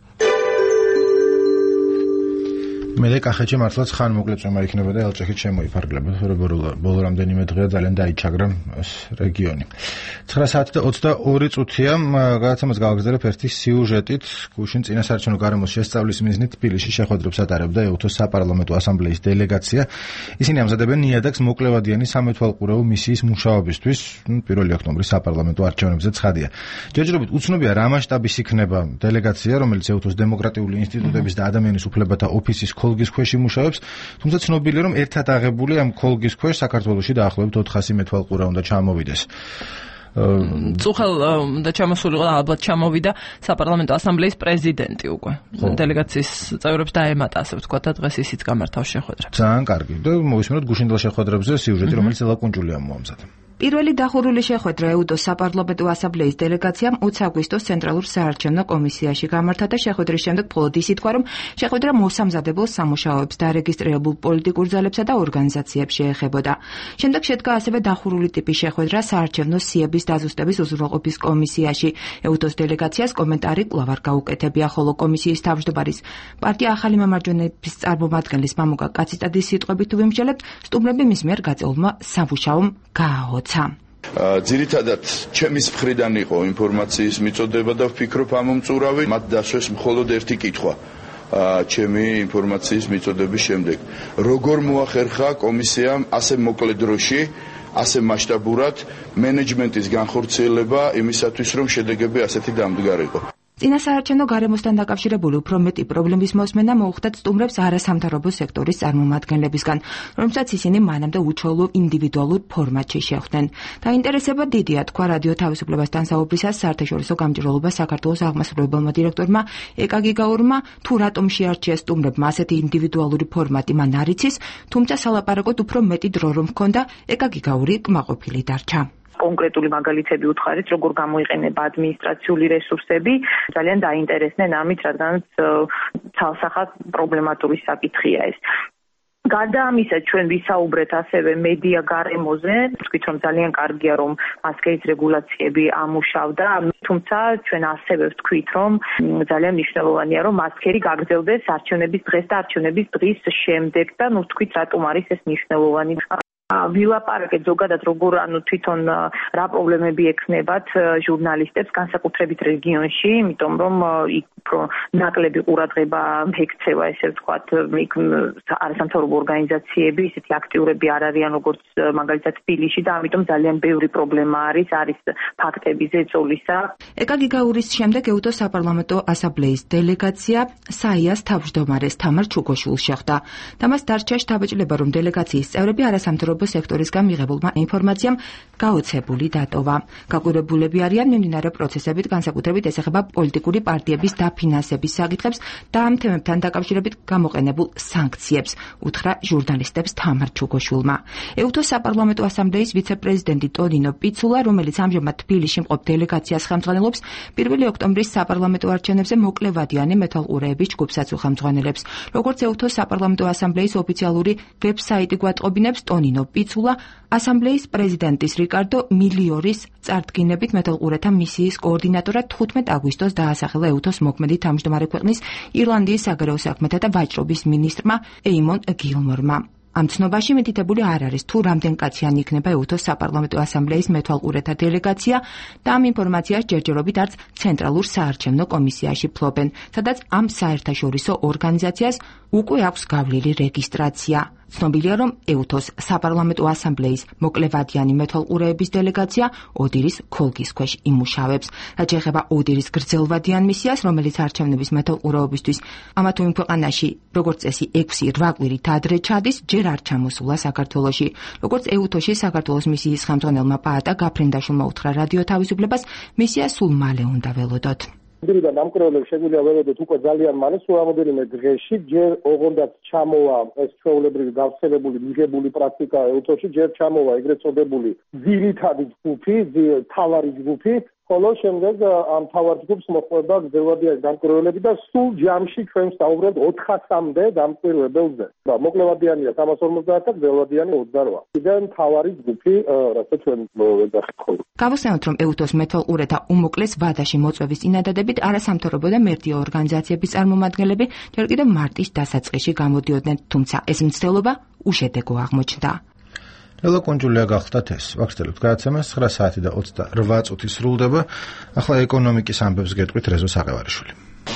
მე და კახეთში მართლაც ხანმოკლე წვიმა იქნება და ელჭექით შემოიფარგლება, თორემ ბოლო რამდენიმე დღეა ძალიან დაიჩაგრა ეს რეგიონი. 9 საათი და 22 წუთია, გადაცემას გავაგზავნებ ერთი სიუჟეტით. გუშინ წინასაარჩევნო გარემოს შესწავლის მიზნით თბილისში შეხვედრებს ატარებდა ეუთოს საპარლამენტო ასამბლეის დელეგაცია. ისინი ამზადებენ ნიადაგს მოკლევადიანი სამეთვალყურეო მისიის მუშაობისთვის 1 ოქტომბრის საპარლამენტო არჩევნებზე ცხადია. ჯერჯერობით უცნობია რა მასშტაბის იქნება დელეგაცია, რომელიც ეუთოს დემოკრატიული ინსტიტუტების და ადამიანის უფლებათა ოფისის ქოლგის ქვეშ იმუშავებს, თუმცა ცნობილია რომ ერთად აღებული ამ ქოლგის ქვეშ საქართველოში დაახლოებით 400 მეთვალყურე უნდა ჩამოვიდეს. წუხელ და ჩამოსულიყო და ალბათ ჩამოვიდა საპარლამენტო ასამბლეის პრეზიდენტი უკვე. დელეგაციის წევრებს დაემატა, ასე ვთქვათ, და დღეს ისიც გამართავს შეხვედრებს. ძალიან კარგი. და მოვისმინოთ გუშინდელ შეხვედრებზე სიუჟეტი, რომელიც ელა კუნჯულია მოამზადა. პირველი დახურული შეხვედრა ეუთოს საპარლამენტო ასამბლეის დელეგაციამ 20 აგვისტოს ცენტრალურ საარჩევნო კომისიაში გამართა და შეხვედრის შემდეგ მხოლოდ ის ითქვა, რომ შეხვედრა მოსამზადებელ სამუშაოებს დარეგისტრირებულ პოლიტიკურ ძალებსა და ორგანიზაციებს შეეხებოდა. შემდეგ შედგა ასევე დახურული ტიპის შეხვედრა საარჩევნო სიების დაზუსტების უზრუნველყოფის კომისიაში. ეუთოს დელეგაციას კომენტარი კვლავ არ გაუკეთებია, ხოლო კომისიის თავმჯდომარის პარტია ახალი მემარჯვენეების წარმომადგენლის მამუკა კაციტადის სიტყვებით თუ ვიმსჯელებთ, სტუმრები მის მიერ გაწეულმა სამუშაომ გააოცა. ძირითადად ჩემის მხრიდან იყო ინფორმაციის მიწოდება და ვფიქრობ ამომწურავი მათ დასვეს მხოლოდ ერთი კითხვა ჩემი ინფორმაციის მიწოდების შემდეგ. როგორ მოახერხა კომისიამ ასე მოკლე დროში, ასე მასშტაბურად მენეჯმენტის განხორციელება იმისათვის, რომ შედეგები ასეთი დამდგარიყო. წინასაარჩევნო გარემოსთან დაკავშირებული უფრო მეტი პრობლემის მოსმენა მოუხდათ სტუმრებს არასამთავრობო სექტორის წარმომადგენლებისგან, რომელსაც ისინი მანამდე უჩვეულო ინდივიდუალურ ფორმატში შეხვდნენ. დაინტერესება დიდია, თქვა რადიო თავისუფლებასთან საუბრისას საერთაშორისო გამჭირვალობა საქართველოს აღმასრულებელმა დირექტორმა ეკა გიგაურმა, თუ რატომ შეარჩია სტუმრებმა ასეთი ინდივიდუალური ფორმატი მან არ იცის, თუმცა სალაპარაკოდ უფრო მეტი დრო რომ ჰქონდა, ეკა გიგაური კმაყოფილი დარჩა. კონკრეტული მაგალითები უთხარით, როგორ გამოიყენება ადმინისტრაციული რესურსები, ძალიან დაინტერესდნენ ამით, რადგანაც ცალსახად პრობლემატური საკითხია ეს. გარდა ამისა, ჩვენ ვისაუბრეთ ასევე მედია გარემოზე, ვთქვით, რომ ძალიან კარგია, რომ მასკების რეგულაციები ამუშავდა, თუმცა ჩვენ ასევე ვთქვით, რომ ძალიან მნიშვნელოვანია, რომ მასკები გაგრძელდეს არჩევნების დღეს და არჩევნების დღის შემდეგ და ვთქვით, რატომ არის ეს მნიშვნელოვანი. ვილაპარაკეთ ზოგადად როგორ თვითონ რა პრობლემები ექნებათ ჟურნალისტებს განსაკუთრებით რეგიონში, იმიტომ რომ იქ უფრო ნაკლები ყურადღება ექცევა, ესე ვთქვათ, არასამთავრობო ორგანიზაციები, ისეთი აქტიურები არ არიან როგორც მაგალითად თბილისში და ამიტომ ძალიან ბევრი პრობლემა არის ფაქტების ეწოლისა. ეკა გიგაურის შემდეგ ეუთოს საპარლამენტო ასამბლეის დელეგაცია საიას თავმჯდომარეს თამარ ჩუგოშვილს შეხვდა. და მას დარჩა შთაბეჭდილება, რომ დელეგაციის წევრები არასამთავრობო სექტორისგან მიღებულმა ინფორმაციამ გაოცებული დატოვა. გაკვირვებულები არიან მიმდინარე პროცესებით, განსაკუთრებით ესახება პოლიტიკური პარტიების დაფინანსების საკითხებს და ამ თემებთან დაკავშირებით გამოყენებულ სანქციებს, უთხრა ჟურნალისტებს თამარ ჩუგოშვილმა. ეუთოს საპარლამენტო ასამბლეის ვიცე-პრეზიდენტი ტონინო პიცულა, რომელიც ამჟამად თბილისში მყოფ დელეგაციას ხელმძღვანელობს, 1 ოქტომბრის საპარლამენტო არჩევნებზე მოკლევადიანი მეთვალყურეების ჯგუფსაც უხელმძღვანელებს. როგორც ეუთოს საპარლამენტო ასამბლეის ოფიციალური ვებსაიტი გვატყობინებს, ტონინო პიცულა ასამბლეის პრეზიდენტის რიკარდო მილიორის წარდგინებით მეთვალყურეთა მისიის კოორდინატორად 15 აგვისტოს დაასახელა ეუთოს მოქმედი თავმჯდომარე ქვეყნის ირლანდიის საგარეო საქმეთა და ვაჭრობის მინისტრმა ეიმონ გილმორმა. ამ ცნობაში მითითებული არ არის, თუ რამდენკაციანი იქნება ეუთოს საპარლამენტო ასამბლეის მეთვალყურეთა დელეგაცია და ამ ინფორმაციას ჯერჯერობით არც ცენტრალურ საარჩევნო კომისიაში ფლობენ, სადაც ამ საერთაშორისო ორგანიზაციას უკვე აქვს გავლილი რეგისტრაცია. ცნობილია, რომ ეუთოს საპარლამენტო ასამბლეის მოკლევადიანი მეთვალყურეების დელეგაცია ოდირის ქოლგის ქვეშ იმუშავებს. რაც შეეხება ოდირის გრძელვადიან მისიას, რომელიც არჩევნების მეთვალყურეობისთვის ამა თუ იმ ქვეყანაში, როგორც წესი 6-8 კვირით ადრე ჩადის, ჯერ არ ჩამოსულა საქართველოში. როგორც ეუთოში საქართველოს მისიის ხელმძღვანელმა პაატა გაფრინდაშვილმა უთხრა რადიო თავისუფლებას, მისია სულ მალე უნდა ველოდოთ. მდრიდან დამკვირვებლებს შეგვიძლია ველოდოთ უკვე ძალიან მალე, სულ რამოდენიმე დღეში, ჯერ ოღონდაც ჩამოვა ეს ჩვეულებრივი გავრცელებული მიღებული პრაქტიკა ეუთოში, ჯერ ჩამოვა ეგრეთ წოდებული ძირითადი ჯგუფი, თავარი ჯგუფი, ხოლო შემდეგ ამ თავარ ჯგუფს მოხვდება გრძელვადიანი დამკვირვებლები და სულ ჯამში ჩვენ ვსაუბრობთ 400-მდე დამკვირვებელზე. და მოკლევადიანია 350 და გრძელვადიანი 28. კიდევ თავარი ჯგუფი, რასაც ჩვენ ვეძახით ხოლმე. გავხსენოთ, რომ ეუთოს მეთვალყურეთა უმოკლეს ვადაში მოწვევის წინადადებით არასამთავრობო და მერდია ორგანიზაციების წარმომადგენლები ჯერ კიდევ მარტის დასაწყისში გამოდიოდნენ, თუმცა ეს მცდელობა უშედეგო აღმოჩნდა. ელო კონჯულია გახდათ ეს. ვახსენებთ გადაცემას 9 საათი და 28 წუთი სრულდება. ახლა ეკონომიკის ამბებს გეტყვით რეზო საყევარიშვილი.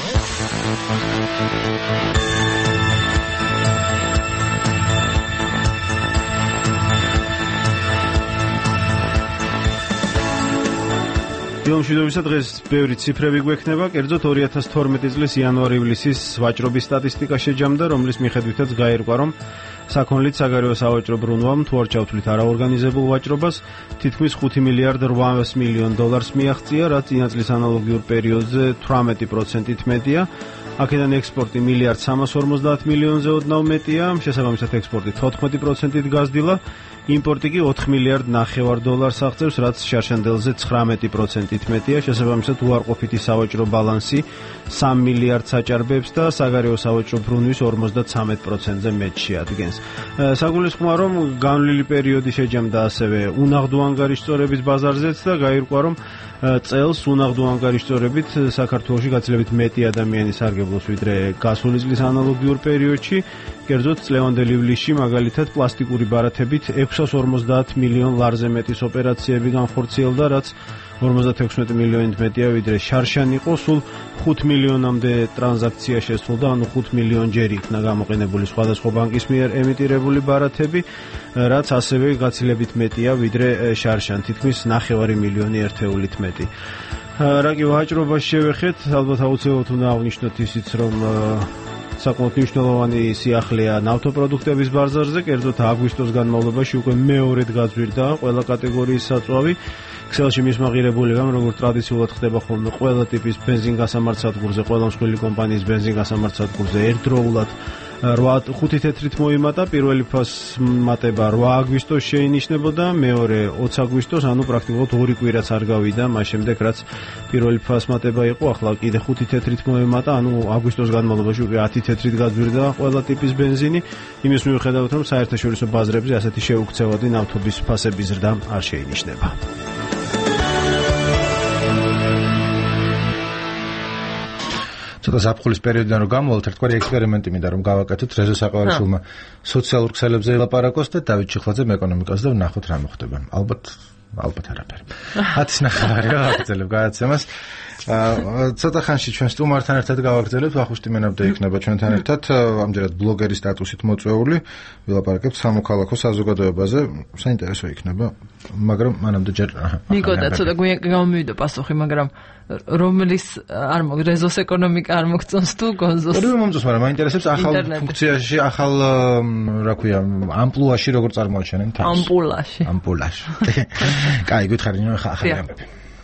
მშვიდობისა, დღეს ბევრი ციფრები გვექნება, კერძოდ 2012 წლის იანვარ-ივლისის ვაჭრობის სტატისტიკა შეჯამდა, რომლის მიხედვითაც გაირკვა, რომ საქონლით საგარეო სავაჭრო ბრუნვამ თუ არ ჩავთვლით არაორგანიზებულ ვაჭრობას, თითქმის 5 მილიარდ 800 მილიონ დოლარს მიაღწია, რაც წინა წლის ანალოგიურ პერიოდზე 18%-ით მეტია. აქედან ექსპორტი მილიარდ 350 მილიონზე ოდნავ მეტია, შესაბამისად ექსპორტი 14%-ით გაზრდილა, იმპორტი კი 4 მილიარდ 900 დოლარს აღწევს, რაც შარშანდელზე 19%-ით მეტია, შესაბამისად უარყოფითი სავაჭრო ბალანსი 3 მილიარდს აჭარბებს და საგარეო სავაჭრო ბრუნვის 53%-ზე მეტს შეადგენს. საგულისხმოა, რომ განვლილი პერიოდი შეჯამდა ასევე უნაღდო ანგარიშწორების ბაზარზეც და გაირკვა, რომ წელს უნაღდო ანგარიშწორებით საქართველოში გაცილებით მეტი ადამიანი სარგებლობს ვიდრე გასული წლის ანალოგიურ პერიოდში. კერძოდ წლევანდელ ივლისში მაგალითად პლასტიკური ბარათებით 650 მილიონ ლარზე მეტის ოპერაციები განხორციელდა, რაც 56 მილიონით მეტია ვიდრე შარშან იყო, სულ 5 მილიონამდე ტრანზაქცია შესრულდა, ანუ 5 მილიონჯერ იქნა გამოყენებული სხვადასხვა ბანკის მიერ ემიტირებული ბარათები, რაც ასევე გაცილებით მეტია ვიდრე შარშან, თითქმის 9 მილიონი ერთეულით მეტი. რა კი ვაჭრობას შევეხეთ, ალბათ აუცილებლად უნდა აღნიშნოთ ისიც, რომ საკმაოდ მნიშვნელოვანი სიახლეა ნავთობპროდუქტების ბაზარზე, კერძოდ აგვისტოს განმავლობაში უკვე მეორედ გაძვირდა ყველა კატეგორიის საწვავი. ქსელში მისმაღირებულებამ, როგორც ტრადიციულად ხდება ხოლმე ყველა ტიპის ბენზინგასამართ-სადგურზე, ყველა მსხვილი კომპანიის ბენზინგასამართ-სადგურზე ერთდროულად 5 თეთრით მოიმატა. პირველი ფასმატება 8 აგვისტოს შეინიშნებოდა, მეორე 20 აგვისტოს, ანუ პრაქტიკულად 2 კვირაც არ გავიდა მას შემდეგ, რაც პირველი ფასმატება იყო. ახლა კიდე 5 თეთრით მოიმატა, ანუ აგვისტოს განმავლობაში უკვე 10 თეთრით გაძვირდა ყველა ტიპის ბენზინი. იმის მიუხედავად, რომ საერთაშორისო ბაზრებზე ასეთი შეუქცევადი ნავთობის ფასების ზრდა არ შეინიშნება. ცოტა ზაფხულის პერიოდიდან რომ გამოვალთ, ერთგვარი ექსპერიმენტი მინდა რომ გავაკეთოთ რეზო საყოველთაობმა სოციალურ ქსელებზე ელაპარაკოს და დავით ჩიხლაძე ეკონომიკას და ვნახოთ რა მოხდება. ალბათ არაფერი. 10 ნახევარი რა აგრძელებ გადაცემას. ცოტა ხანში ჩვენ სტუმართან ერთად გავაგრძელებთ, ვახუშტი მენაბდა იქნება ჩვენთან ერთად, ამჯერად ბლოგერის სტატუსით მოწვეული, ვილაპარაკებთ სამოქალაქო საზოგადოებაზე, საინტერესო იქნება, მაგრამ მანამდე ჯერ ნიკო და ცოტა გამომივიდა პასუხი, მაგრამ რომლის არ რეზოს ეკონომიკა არ მოგწონს თუ გონზოს? ორივე მომწონს, მაგრამ მაინტერესებს ახალ ფუნქციაში, ახალ რა ქვია, ამპლუაში როგორ წარმოაჩენენ თავს. ამპულაში. კაი, გითხარი, ახალი ამბები.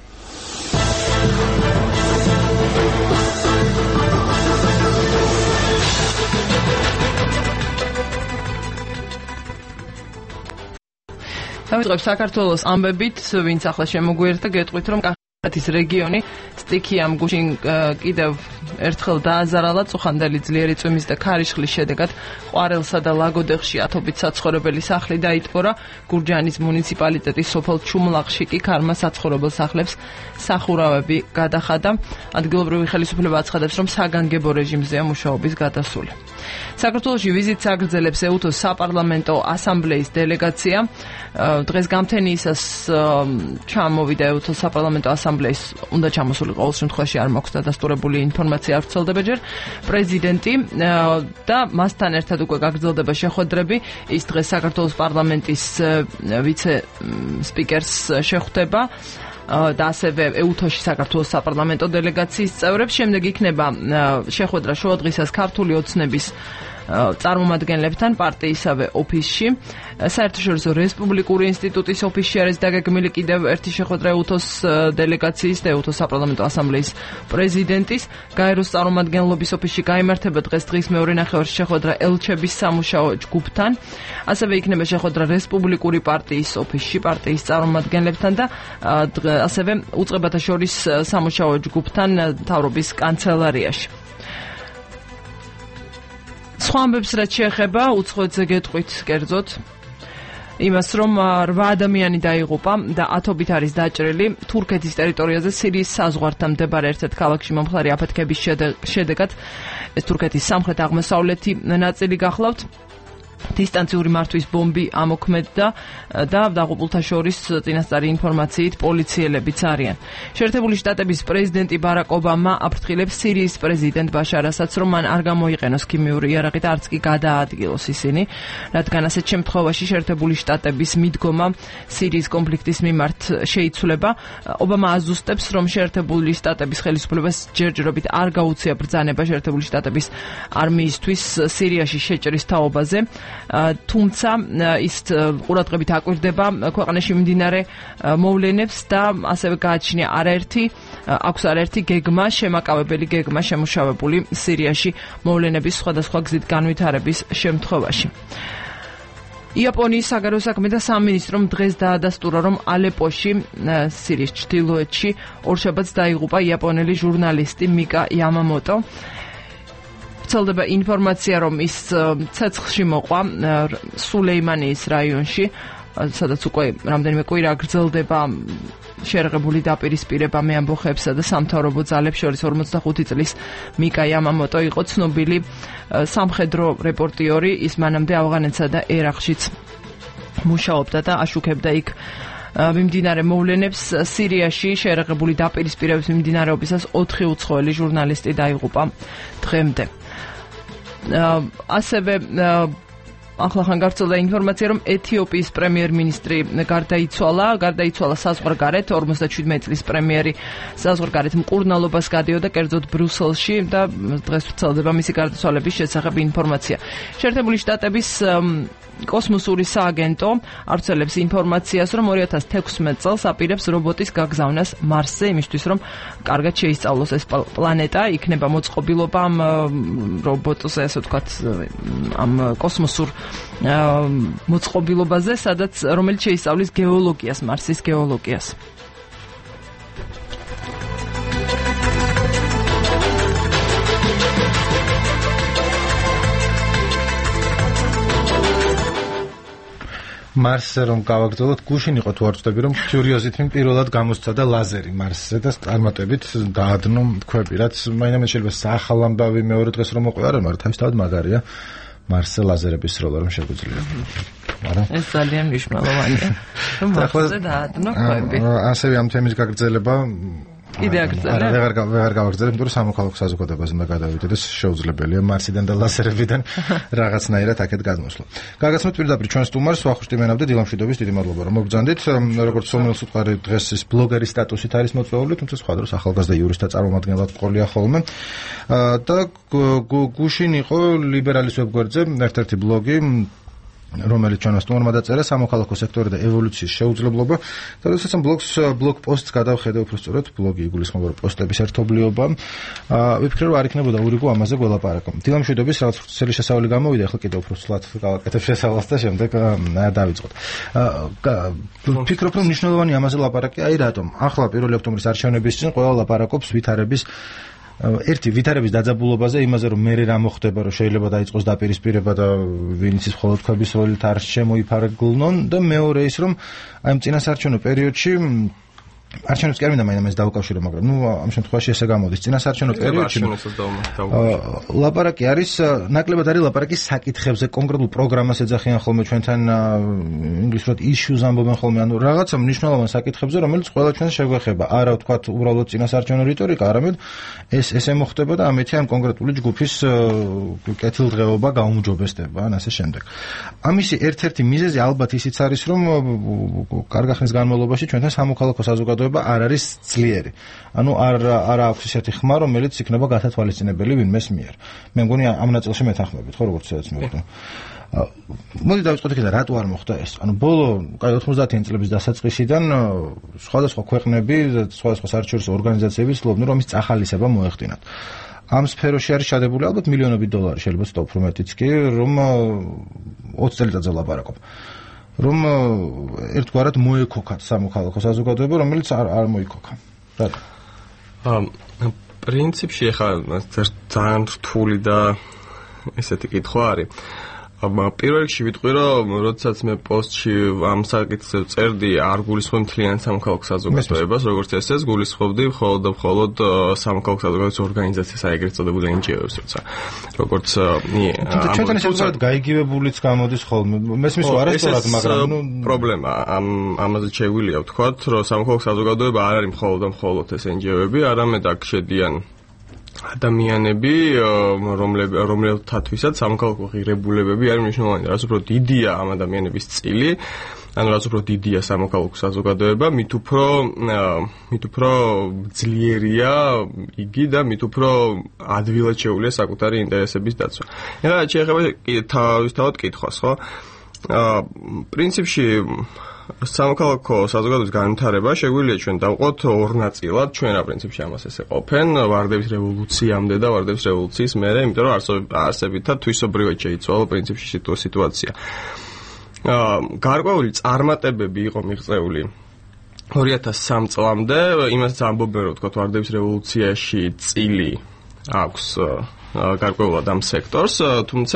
დავიწყებ საქართველოს ამბებით, ვინც ახლა შემოგვიერთდა, გეტყვით, რომ კახეთის რეგიონი სტიქიამ გუშინ კიდევ ერთხელ დააზარალა წუხანდელი ძლიერი წვიმის და ქარიშხლის შედეგად ყვარელსა და ლაგოდეხში ათობით საცხოვრებელი სახლი დაიტბორა. გურჯაანის მუნიციპალიტეტის სოფელ ჩუმლაღში კი ქარმა საცხოვრებელ სახლებს სახურავები გადახადა. ადგილობრივი ხელისუფლება აცხადებს, რომ საგანგებო რეჟიმზეა მუშაობის გადასული. საქართველოში ვიზიტს აგრძელებს ეუთოს საპარლამენტო ასამბლეის დელეგაცია. დღეს გამთენიისას ჩამოვიდა ეუთოს საპარლამენტო ასამბლეის უნდა ჩამოსული ყოველ შემთხვევაში არ მაქვს დადასტურებული ინფორმაცია არ ვრცელდება ჯერ პრეზიდენტი და მასთან ერთად უკვე გაგრძელდება შეხვედრები. ის დღეს საქართველოს პარლამენტის ვიცე სპიკერს შეხვდება და ასევე ეუთოში საქართველოს საპარლამენტო დელეგაციის წევრებს. შემდეგ იქნება შეხვედრა შუადღისას ქართული ოცნების წარმომადგენლებთან პარტიისავე ოფისში. საერთაშორისო რესპუბლიკური ინსტიტუტის ოფისში არის დაგეგმილი კიდევ ერთი შეხვედრა ეუთოს დელეგაციის და ეუთოს საპარლამენტო ასამბლეის პრეზიდენტის. გაეროს წარმომადგენლობის ოფისში გაიმართება დღის მეორე ნახევარში შეხვედრა ელჩების სამუშაო ჯგუფთან. ასევე იქნება შეხვედრა რესპუბლიკური პარტიის ოფისში პარტიის წარმომადგენლებთან და ასევე უწყებათა შორის სამუშაო ჯგუფთან მთავრობის კანცელარიაში. სხვა ამბებს რაც შეეხება უცხოეთზე გეტყვით კერძოდ იმას, რომ 8 ადამიანი დაიღუპა და ათობით არის დაჭრილი თურქეთის ტერიტორიაზე სირიის საზღვართან მდებარე ერთ-ერთ ქალაქში მომხდარი აფეთქების შედეგად. ეს თურქეთის სამხრეთ-აღმოსავლეთი ნაწილი გახლავთ. დისტანციური მართვის ბომბი ამოქმედდა და დაღუპულთა შორის წინასწარი ინფორმაციით პოლიციელებიც არიან. შეერთებული შტატების პრეზიდენტი ბარაკ ობამა აფრთხილებს სირიის პრეზიდენტ ბაშარ ასადს, რომ მან არ გამოიყენოს ქიმიური იარაღი და არც კი გადაადგილოს ისინი, რადგან ასეთ შემთხვევაში შეერთებული შტატების მიდგომა სირიის კონფლიქტის მიმართ შეიცვლება. ობამა აზუსტებს, რომ შეერთებული შტატების ხელისუფლებას ჯერჯერობით არ გაუწია ბრძანება შეერთებული შტატების არმიისთვის სირიაში შეჭრის თაობაზე. თუმცა ის ყურადღებით აკვირდება ქვეყანაში მიმდინარე მოვლენებს და ასევე გააჩნია აქვს არაერთი გეგმა, შემაკავებელი გეგმა შემუშავებული სირიაში მოვლენების სხვადასხვა გზით განვითარების შემთხვევაში. იაპონიის საგარეო საქმეთა სამინისტრომ დღეს დაადასტურა, რომ ალეპოში, სირიის ჩრდილოეთში, ორშაბათს დაიღუპა იაპონელი ჟურნალისტი მიკა იამამოტო. ვრცელდება ინფორმაცია, რომ ის ცეცხლში მოყვა სულეიმანიის რაიონში, სადაც უკვე რამდენიმე კვირა გრძელდება შეერაღებული დაპირისპირება მეამბოხეებსა და სამთავრობო ძალებს შორის. 45 წლის მიკა იამამოტო იყო ცნობილი სამხედრო რეპორტიორი, ის მანამდე ავღანეთსა და ერაყშიც მუშაობდა და აშუქებდა იქ მიმდინარე მოვლენებს. სირიაში შეერაღებული დაპირისპირების მიმდინარეობისას 4 უცხოელი ჟურნალისტი დაიღუპა დღემდე. ასევე ახლახან გავრცელდა ინფორმაცია, რომ ეთიოპიის პრემიერ-მინისტრი გარდაიცვალა საზღვარგარეთ, 57 წლის პრემიერი საზღვარგარეთ მკურნალობას გადიოდა კერძოდ ბრიუსელში და დღეს ვრცელდება მისი გარდაცვალების შესახებ ინფორმაცია. შეერთებული შტატების კოსმოსური სააგენტო ავრცელებს ინფორმაციას, რომ 2016 წელს აპირებს რობოტის გაგზავნას მარსზე, იმისთვის რომ კარგად შეისწავლოს ეს პლანეტა, იქნება მოწყობილობა ამ რობოტზე, ასე ვთქვათ, ამ კოსმოსურ მოწყობილობაზე, რომელიც შეისწავლის გეოლოგიას, მარსის გეოლოგიას. მარსზე რომ გავაგრძელოთ, გუშინ იყო თუ არ ვწდები, რომ Curiosity-მ პირველად გამოსცადა ლაზერი მარსზე და წარმატებით დაადნო ქვები, რაც მაინც შეიძლება საახალამბავი მეორე დღეს რომ მოყვება, მაგრამ თავისთავად მაგარია მარსზე ლაზერების სროლა რომ შეგვიძლია. არა? ეს ძალიან მნიშვნელოვანია. რომ მარსზე დაადნო ქვები. ასევე ამ თემის გაგრძელება კიდე აგრძელებ? არა, ვეღარ გავაგრძელებ, იმიტომ რომ სამოქალაქო საზოგადოებაზე უნდა გადავიდე და შეუძლებელია მარსიდან და ლაზერებიდან რაღაცნაირად აქეთ გადმოსვლა. გაგაცნობთ პირდაპირ ჩვენს სტუმარს, ვახუშტი მენავდა, დილა მშვიდობის, დიდი მადლობა რომ მოგბრძანდით. როგორც სოციალური სიტყვარი დღეს ის ბლოგერის სტატუსით არის მოწვეული, თუმცა სხვა დროს ახალგაზრდა იურისტთა წარმომადგენლად ყოლია ხოლმე. და გუშინ იყო ლიბერალის ვებგვერდზე ერთ-ერთი ბლოგი, რომელიც ჩვენს სტუმარმა დაწერა სამოქალაქო სექტორი და ევოლუციის შეუძლებლობა. და როდესაც ამ ბლოგ პოსტს გადავხედე უფრო სწორად, ბლოგი იგულისხმება რომ პოსტების ერთობლიობა. ვიფიქრე რომ არ იქნებოდა ურიგო ამაზე გველაპარაკო. დილა მშვიდობის, რაღაც ვრცელი შესავალი გამოვიდა, ახლა კიდევ უფრო სულად გავაკეთებ შესავალს და შემდეგ დავიწყოთ. ვფიქრობ რომ მნიშვნელოვანი ამაზე ლაპარაკი, აი რატომ? ახლა 1 ოქტომბრის არჩევნების წინ ყველა ლაპარაკობს ვითარების ვითარების დაძაბულობაზე, იმაზე რომ მე რა მოხდება, რომ შეიძლება დაიწყოს დაპირისპირება და ვინც ის მხოლოდ ქვების როლით არ შემოიფარგლნონ და მეორე ის რომ აი წინასაარჩევნო პერიოდში არჩევნებს კი არ მინდა მაინც დავუკავშირო, მაგრამ ამ შემთხვევაში ესე გამოდის. წინასაარჩევნო პერიოდში ლაპარაკი არის, ნაკლებად არის ლაპარაკი საკითხებზე, კონკრეტულ პროგრამას ეძახიან ხოლმე ჩვენთან ინგლისურად issues ამბობენ ხოლმე, ანუ რაღაცა მნიშვნელოვან საკითხებზე, რომელიც ყველა ჩვენს შეგვეხება. არა ვთქვათ უბრალოდ წინასაარჩევნო რიტორიკა, არამედ ესე მოხდება და ამეთი ამ კონკრეტული ჯგუფის კეთილდღეობა გაუმჯობესდება, ან ასე შემდეგ. ამისი ერთ-ერთი მიზეზი ალბათ ისიც არის, რომ კარგი ხნის განმავლობაში ჩვენთან სამოქალაქო საზოგადოება არ არის ძლიერი. ანუ არ აქვს ისეთი ხმა, რომელიც იქნება გათვალისწინებელი ვინმეს მიერ. მე მგონი ამ ნაწილში მეთანხმებით, ხო, როგორც სადაც მოვიდა. მოდი დავიწყოთ იქიდან, რატო არ მოხდა ეს? ანუ ბოლო 90-იან წლების დასაწყისიდან სხვადასხვა ქვეყნები, სხვადასხვა საერთაშორისო ორგანიზაციები ცდილობდნენ, რომ ის წახალისება მოეხდინათ. ამ სფეროში არის შადებული ალბათ მილიონობით დოლარი, შეიძლება ცოტა უფრო მეტიც კი, რომ 20 წელიწადზე ვლაპარაკობ. რომ ერთგვარად მოეკოქათ სამოქალაქო საზოგადოება, რომელიც არ მოიკოქა. რატომ? პრინციპში ახლა ძალიან რთული და ესეთი კითხვა არის. პირველ რიგში ვიტყვი, რომ როდესაც მე პოსტში ამ საკითხზე წერდი, არ გულისხმობ მთლიან სამოქალაქო საზოგადოებას, როგორც ესეც გულისხმობდი მხოლოდ და მხოლოდ სამოქალაქო საზოგადოების ორგანიზაციას, ეგრეთ წოდებული NGO-ს, როცა როგორც ჩვენთან შეუძლებლად გაიგივებულიც გამოდის ხოლმე. მესმის არასწორად, მაგრამ პრობლემა ამაზე შეგვიძლია ვთქვათ, რომ სამოქალაქო საზოგადოება არ არის მხოლოდ და მხოლოდ ეს NGO-ები, არამედ აქ შედიან ადამიანები, რომელთათვისაც სამოქალაქო ღირებულებები არის მნიშვნელოვანი. რაც უფრო დიდია ამ ადამიანების წილი, ანუ რაც უფრო დიდია სამოქალაქო საზოგადოება, მით უფრო ძლიერია იგი და მით უფრო ადვილად შეუძლია საკუთარი ინტერესების დაცვა. ეხლა შეიძლება თავისთავად კითხვას, ხო? პრინციპში სამოქალაქო საზოგადოების განვითარება შეგვიძლია ჩვენ დავყოთ ორ ნაწილად. ჩვენ რა პრინციპში ამას ესე ყოფენ ვარდების რევოლუციამდე და ვარდების რევოლუციის მერე, იმიტომ რომ არსებითად თვისობრივად შეიცვალა პრინციპში სიტუაცია. გარკვეული წარმატებები იყო მიღწეული 2003 წლამდე, იმასაც ამბობენ, რომ თქვათ ვარდების რევოლუციაში წილი აქვს გარკვეულად ამ სექტორს, თუმცა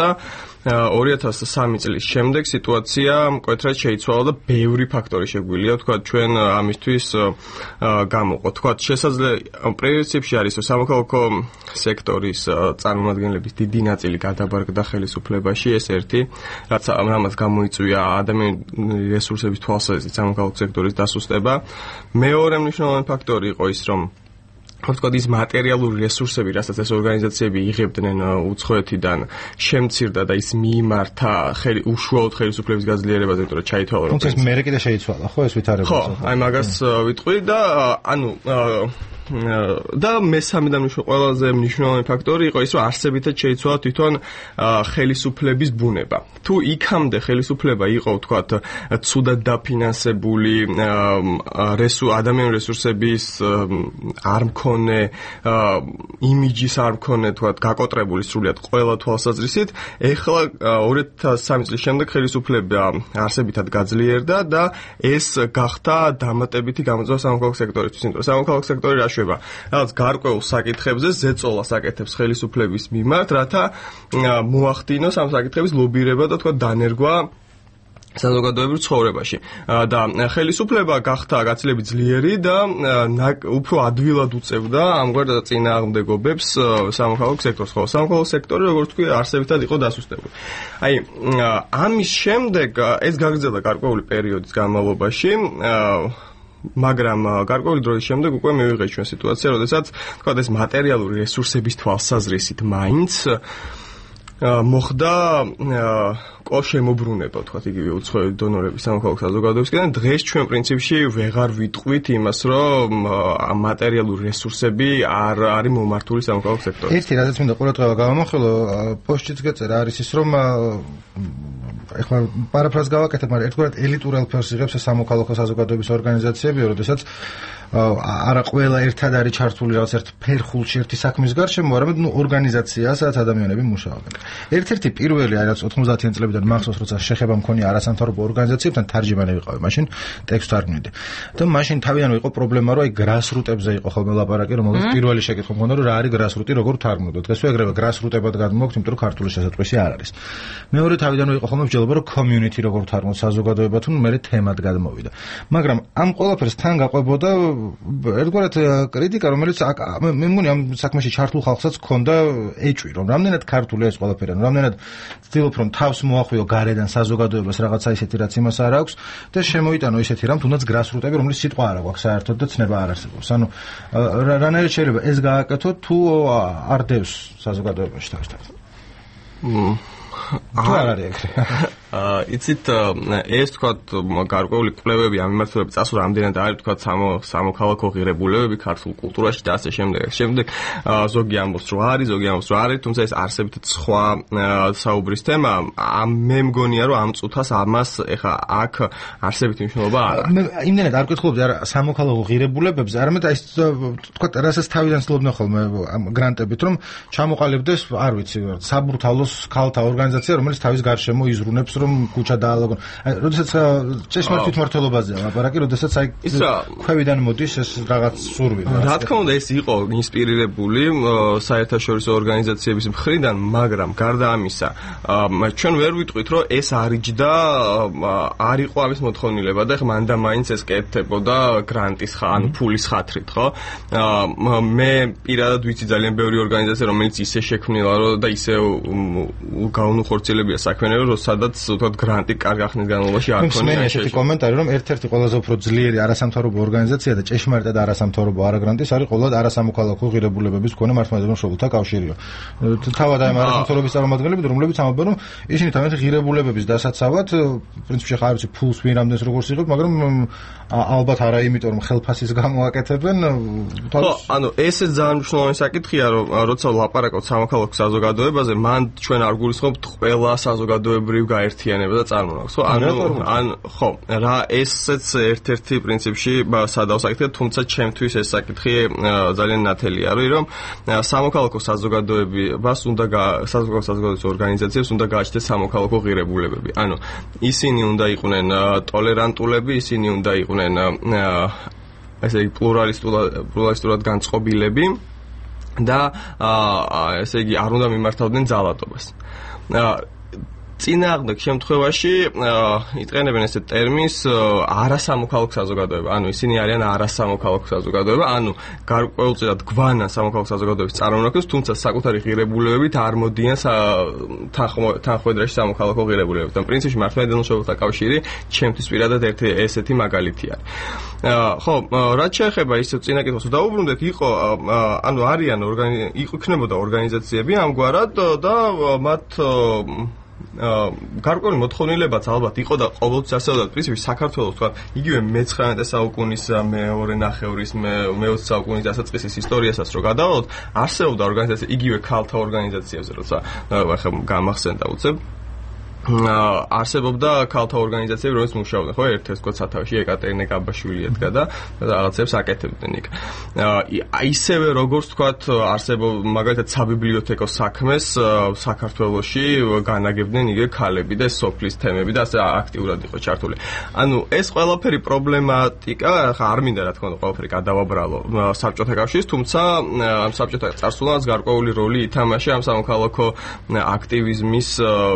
2003 წლის შემდეგ სიტუაცია მკვეთრად შეიცვალა და ბევრი ფაქტორი შეგვიძლია თქვა ჩვენ ამისთვის გამოვყოთ. თქვა შესაძლოა პრინციპში არის რომ სამოქალაქო სექტორის წარმომადგენლების დიდი ნაწილი გადაბარგდა ხელისუფლებაში, ეს ერთი, რაც ამას გამოიწვია ადამიანური რესურსების თვალსაზრისით სამოქალაქო სექტორის დასუსტება. მეორე მნიშვნელოვანი ფაქტორი იყო ის, რომ თქო ის მატერიალური რესურსები, რასაც ეს ორგანიზაციები იღებდნენ უცხოეთიდან, შემცირდა და ის მიიმართა უშუალოდ ხელისუფლების გაძლიერებაზე, იმიტომ რომ ჩაითვალა რომ თუმცა მე კიდე შეიცვალა, ხო ეს ვითარება. ხო, აი მაგას ვიტყვი და ანუ და მესამე და ყველაზე მნიშვნელოვანი ფაქტორი იყო ის, რომ არსებითად შეიცვალა თვითონ ხელისუფლების ბუნება. თუ იქამდე ხელისუფლება იყო, ვთქვათ, ცუდად დაფინანსებული, ადამიანური რესურსების არ მქონე, იმიჯის არ მქონე, ვთქვათ, გაკოტრებული სრულიად ყველა თვალსაზრისით, ეხლა 2003 წლის შემდეგ ხელისუფლება არსებითად გაძლიერდა და ეს გახდა დამატებითი გამოწვევა სამოქალაქო სექტორისთვის, იმიტომ რომ სამოქალაქო სექტორი რა რაღაც გარკვეულ საკითხებზე ზეწოლას აკეთებს ხელისუფლების მიმართ, რათა მოახდინოს ამ საკითხების ლობირება და თქვა დანერგვა საზოგადოებრივ ცხოვრებაში. და ხელისუფლება გახდა გაცილებით ძლიერი და უფრო ადვილად უწევდა ამგვარ წინააღმდეგობებს სამოქალაქო სექტორს. ხო, სამოქალაქო სექტორი, როგორც თქვი, არსებითად იყო დასუსტებული. აი, ამის შემდეგ ეს გაგრძელდა გარკვეული პერიოდის განმავლობაში, მაგრამ გარკვეული დროის შემდეგ უკვე მივიღეთ ჩვენ სიტუაცია, როდესაც თქვა ეს მატერიალური რესურსების თვალსაზრისით მაინც მოხდა შემოbrunება, თქვა იგივე უცხოელი დონორების სამოქალაქო საზოგადოებისგან. დღეს ჩვენ პრინციპში ვეღარ ვიტყვით იმას, რომ მატერიალური რესურსები არ არის მომართული სამოქალაქო სექტორში. ერთი რაზეც მინდა ყურადღება გავამახვილო, პოსტშიც გეწერა არის ის, რომ ეხლა პარაფრაზ გავაკეთებ, მაგრამ ერთგვარად ელიტურ ფერს იღებს სამოქალაქო საზოგადოების ორგანიზაციები, როდესაც არა ყველა ერთად არის ჩართული რაღაც ერთ ფერხულში ერთი საქმის გარშემო, არამედ ორგანიზაციაა, სადაც ადამიანები მუშაობენ. ერთ-ერთი პირველი რაც 90-იან წლებიდან მახსოვს, როცა შეხება მქონია არასამთავრობო ორგანიზაციებთან თარჯიმანი ვიყავი, მაშინ ტექსტ არ ვნიდი. და მაშინ თავიდანვე იყო პრობლემა, რომ აი გრასრუტებზე იყო ხოლმე ლაპარაკი, რომელსაც პირველი შეკითხვა მქონდა, რომ რა არის გრასრუტი, როგორ თარგმნოდო. დღესვე ეგრევე გრასრუტებად გადმოვაქვთ, იმიტომ რომ ქართული შესაძლებელი არ არის. მეორე თავიდანვე იყო ხოლმე მსჯელობა, რომ community როგორ თარგმნოთ საზოგადოება თუ მე თემად გადმოვიდა. მაგრამ ამ ყველაფერს თან გაყვებოდა ერთგვარად კრიტიკა, რომელიც მე მგონი ამ საქმეში ჩართულ ხალხსაც ჰქონდა ეჭვი, რომ რამდენად ქართული ეს ყველაფერი, რამდენად ცდილობ რომ თავს მოახვიო გარედან საზოგადოებას რაღაცა ისეთი რაც იმას არ აქვს და შემოიტანო ისეთი რამ თუნდაც გრასრუტები, რომლის სიტყვა არ აქვს საერთოდ და ცნება არ არსებობს. ანუ რანაირად შეიძლება ეს გააკეთო თუ არ დევს საზოგადოებაში თავისთავად. თუ არ არის ეგრე. იცით ეს თქვათ გარკვეული კვლევები ამ მიმართულებით წასულ რამდენად არის თქვათ სამოქალაქო ღირებულებები ქართულ კულტურაში და ასე შემდეგ. შემდეგ ზოგი ამბობს რომ არის, ზოგი ამბობს რომ არის, თუმცა ეს არსებითად სხვა საუბრის თემა. მე მგონია რომ ამ წუთას ამას ეხა აქ არსებითი მნიშვნელობა არ აქვს. მე იმდენად არ ვკითხულობდი არა სამოქალაქო ღირებულებებზე, არამედ აი თქვათ რასაც თავიდან ცდილობდნენ ხოლმე ამ გრანტებით რომ ჩამოყალიბდეს, არ ვიცი, საბურთალოს ქალთა ორგანიზაცია, რომელიც თავის გარშემო იზრუნებს რომ ქუჩა დაალაგონ. აი, როდესაც ჭეშმარიტ თვითმმართველობაზეა ლაპარაკი, როდესაც აი ქვევიდან მოდის ეს რაღაც სურვილი. რა თქმა უნდა, ეს იყო ინსპირირებული საერთაშორისო ორგანიზაციების მხრიდან, მაგრამ გარდა ამისა, ჩვენ ვერ ვიტყვით, რომ ეს არიჯდა არ იყო ამის მოთხოვნილება და ხმან და მაინც ეს კეთდებოდა გრანტის ანუ ფულის ხათრით, ხო? მე პირადად ვიცი ძალიან ბევრი ორგანიზაცია, რომელიც ისე შექმნილა და ისე გაუნუხორციელებია საქმიანობა, რომ სადაც თქო გრანტი კარგ ახნის განმავლობაში არ ქონია. მე ესეთი კომენტარი, რომ ერთ-ერთი ყველაზე უფრო ძლიერი არასამთავრობო ორგანიზაცია და ჭეშმარიტად არასამთავრობო არაგრანტის არის ყოველად არასამოქალაქო ღირებულებების მქონე მართლმადიდებლურ მშობელთა კავშირიო. თავად აი არასამთავრობის წარმომადგენლები, რომლებიც ამბობენ, რომ ისინი თავიანთი ღირებულებების დასაცავად პრინციპში ხარ ვიცი ფულს ვირამდენს როგორც იღებ, მაგრამ ალბათ არა იმიტომ რომ ხელფასის გამოაკეთებენ. ხო, ანუ ესე ძალიან მნიშვნელოვანი საკითხია, რომ როცა ლაპარაკობთ სამოქალაქო საზოგადოებაზე, მან ჩვენ არ გულისხმობთ ყველა საზოგადოებრივ გაერთიანება და წარმონაქმნს, ხო? ხო, რა ესეც ერთ-ერთი პრინციპში სადავ საკითხია, თუმცა ჩემთვის ეს საკითხი ძალიან ნათელია, რომ სამოქალაქო საზოგადოებას უნდა საზოგადოების ორგანიზაციებს უნდა გააჩნდეს სამოქალაქო ღირებულებები. ანუ ისინი უნდა იყვნენ ტოლერანტულები, ისინი უნდა იყვნენ ესე იგი პლურალისტურად განწყობილები და ესე იგი არ უნდა მიმართავდნენ ძალადობას. წინააღმდეგ შემთხვევაში იყენებენ ესე ტერმინს არასამოქალაქო საზოგადოება. ანუ ისინი არიან არასამოქალაქო საზოგადოება, ანუ გარკვეულწილად გვანან სამოქალაქო საზოგადოების წარმომადგენლებს, თუმცა საკუთარი ღირებულებებით არ მოდიან თანხმოვიდროში სამოქალაქო ღირებულებებთან. პრინციპში მართლმადიდებლთა კავშირი ჩემთვის პირადად ერთი ესეთი მაგალითი არის. ხო, რაც შეეხება ისევ წინა კითხვას დავუბრუნდეთ, ანუ არიან იქნებოდა ორგანიზაციები ამგვარად და მათ გარკვეული მოთხოვნილებაც ალბათ იყო და ყოველთვის არსებობდა პრინციპი საქართველოს თქვა იგივე მე-19 საუკუნის მეორე ნახევრის მე-20 საუკუნის დასაწყისის ისტორიასაც რო გადავალოთ არსებობდა ორგანიზაცია იგივე ქალთა ორგანიზაციებზე როცა ახლა გამახსენდა უცებ არსებობდა ქალთა ორგანიზაციები, რომელიც მუშაობდა, ხო, ერთ-ერთ თქვა სათავეში ეკატერინე გაბაშვილი ედგა და რაღაცებს აკეთებდნენ იქ. ისევე როგორც თქვა, არსებობდა მაგალითად საბიბლიოთეკო საქმეს საქართველოში განაგებდნენ იგივე ქალები და სოფლის თემები და ასე აქტიურად იყო ჩართული. ანუ ეს ყველაფერი პრობლემატიკა, ხა არ მინდა რა თქმა უნდა ყველაფერი გადავაბრალო საბჭოთა კავშირის, თუმცა ამ საბჭოთა წარსულს გარკვეული როლი ითამაშა ამ სამოქალაქო აქტივიზმის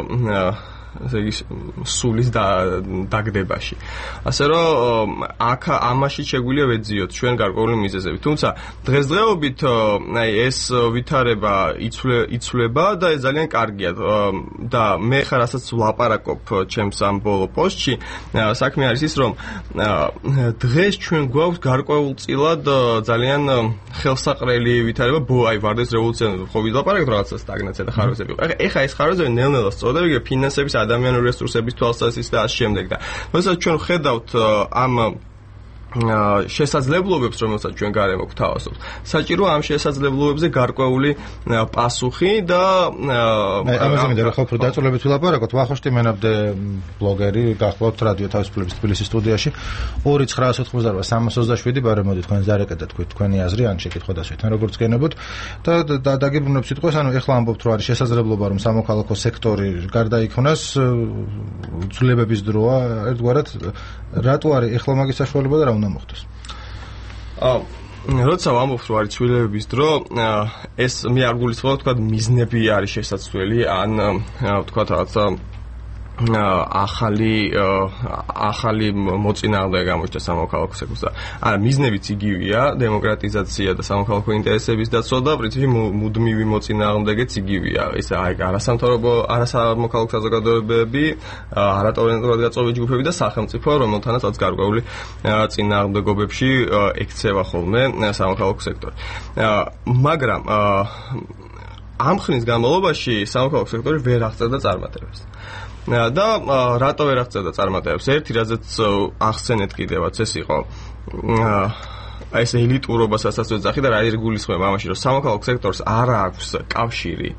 სულის დაგდებაში. ასე რომ აქ ამაში შეგვიძლია ვეძიოთ ჩვენ გარკვეული მიზეზები. თუმცა დღესდღეობით აი ეს ვითარება იცვლება და ეს ძალიან კარგია და მე ხარ რასაც ვლაპარაკობ ჩემს ამ ბოლო პოსტში, საქმე არის ის, რომ დღეს ჩვენ გვაქვს გარკვეულწილად ძალიან ხელსაყრელი ვითარება, აი ვარდის რევოლუცია ხო ვილაპარაკეთ რაღაცა სტაგნაცია და ხარვეზები. ეხა ეს ხარვეზები ნელ-ნელა სწორდება იგივე ფინანსების ადამიანური რესურსების თვალსაზრისით და ასე შემდეგ და როდესაც ჩვენ ხედავთ ამ შესაძლებლობებს, რომელსაც ჩვენ გარემო გვთავაზობთ. საჭირო ამ შესაძლებლობებზე გარკვეული პასუხი და ამაზე მინდა რა ხო უფრო დაწვრილებით ვილაპარაკოთ. ვახუშტი მენაბდე ბლოგერი, გახლავთ რადიო თავისუფლების თბილისის სტუდიაში 2988327 ბარემ მოდი თქვენ ზარეკეთ თქვით თქვენი აზრი ან შეკითხვა დასვით. ან როგორც გენებოთ და დაგიბრუნებ სიტყვას, ანუ ეხლა ამბობთ რომ არის შესაძლებლობა რომ სამოქალაქო სექტორი გარდაიქმნას ცვლილებების დროა ერთგვარად რატო არის ეხლა მაგის საშუალება და რა უნდა მოხდეს? როცა ვამბობ რომ არის ცვლილებების დრო, ეს მე არ გულისხმობ თქვა მიზნები არის შესაძლებელი, ან თქვა რაღაცა ახალი მოწინააღმდეგე გამოჩნდა სამოქალაქო სექტორს. არა, მიზნებიც იგივეა, დემოკრატიზაცია და სამოქალაქო ინტერესების დაცვა და პრინციპი მუდმივი მოწინააღმდეგეც იგივეა. ეს არასამოქალაქო საზოგადოებები, არატორინატულად გაწოლილი ჯგუფები და სახელმწიფო, რომელთანაც გარკვეული წინააღმდეგობებში ექცევა ხოლმე სამოქალაქო სექტორი. მაგრამ ამ ხნის განმავლობაში სამოქალაქო სექტორი ვერ აღწევდა წარმატებას. და რატო ვერ აღწევდა წარმატებას? ერთი რაზეც ახსენეთ კიდევაც ეს იყო ეს ელიტურობასაც ვეძახი და რა ირგულისხმება ამაში, რომ სამოქალაქო სექტორს არ აქვს კავშირი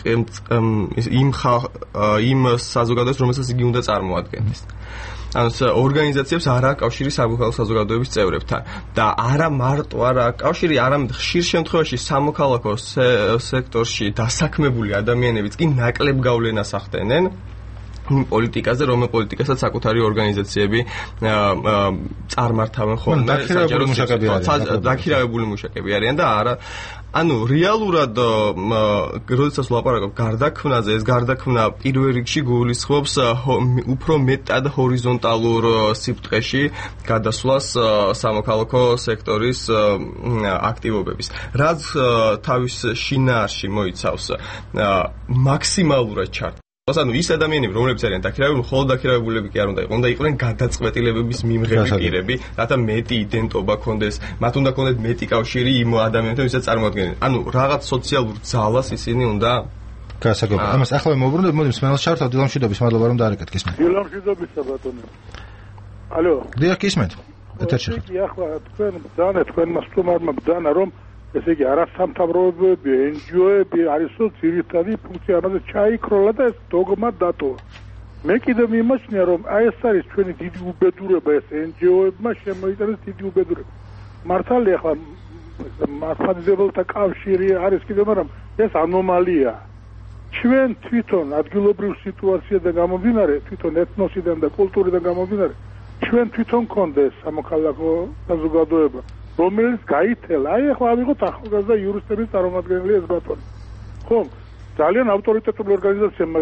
იმ საზოგადოებას, რომელსაც იგი უნდა წარმოადგენდეს. ანუ ორგანიზაციებს არ აქვს კავშირი სამოქალაქო საზოგადოების წევრებთან და არა მარტო არ აქვს კავშირი, არამედ ხშირ შემთხვევაში სამოქალაქო სექტორში დასაქმებული ადამიანებიც კი ნაკლებ გავლენას ახდენენ პოლიტიკაზე, რომელ პოლიტიკასაც საკუთარი ორგანიზაციები წარმართავენ ხოლმე. დაქირავებული მუშაკები არიან და არა, ანუ რეალურად როდესაც ვლაპარაკობ გარდაქმნაზე, ეს გარდაქმნა პირველ რიგში გულისხმობს უფრო მეტად ჰორიზონტალურ სიბრტყეში გადასვლას სამოქალაქო სექტორის აქტივობების. რაც თავის შინაარსში მოიცავს მაქსიმალურად ჩართვა. ანუ ის ადამიანები, რომლებიც არიან დაქირავებული, მხოლოდ დაქირავებულები კი არ უნდა იყვნენ, უნდა იყვნენ გადაწყვეტილებების მიმღები პირები, რათა მეტი იდენტობა ქონდეს, მათ უნდა ქონდეთ მეტი კავშირი იმ ადამიანებთან, ვისაც წარმოადგენენ. ანუ რაღაც სოციალურ ძალას ისინი უნდა გასაგებია. ამას ახლა მოვუბრუნდეთ, მოდი მსმენელს ჩავთავ დილამშვიდობის, მადლობა რომ დაარეკეთ გისმენთ. დილამშვიდობისა ბატონო. ალო. დიახ, გისმენთ. ეთერში. ახლა თქვენმა სტუმარმა ბრძანა რომ ესე იგი არასამთავრობოები, NGO-ები არის ძირითადი ფუნქცია, ამაზე ჩაიქროლა და ეს დოგმა დატოვა. მე კიდევ მიმაჩნია რომ აი ეს არის ჩვენი დიდი უბედურება, ეს NGO-ებმა შემოიტანეს დიდი უბედურება. მართალია ახლა მართლმადიდებელთა კავშირი არის კიდევ, მაგრამ ეს ანომალია. ჩვენ თვითონ ადგილობრივ სიტუაციიდან გამომდინარე, თვითონ ეთნოსიდან და კულტურიდან გამომდინარე, ჩვენ თვითონ გქონდეს სამოქალაქო საზოგადოება, რომელიც გაითელა. აი ახლა ავიღოთ ახალგაზრდა იურისტების წარმომადგენელი ეს ბატონი. ხომ? ძალიან ავტორიტეტული ორგანიზაცია, მაგრამ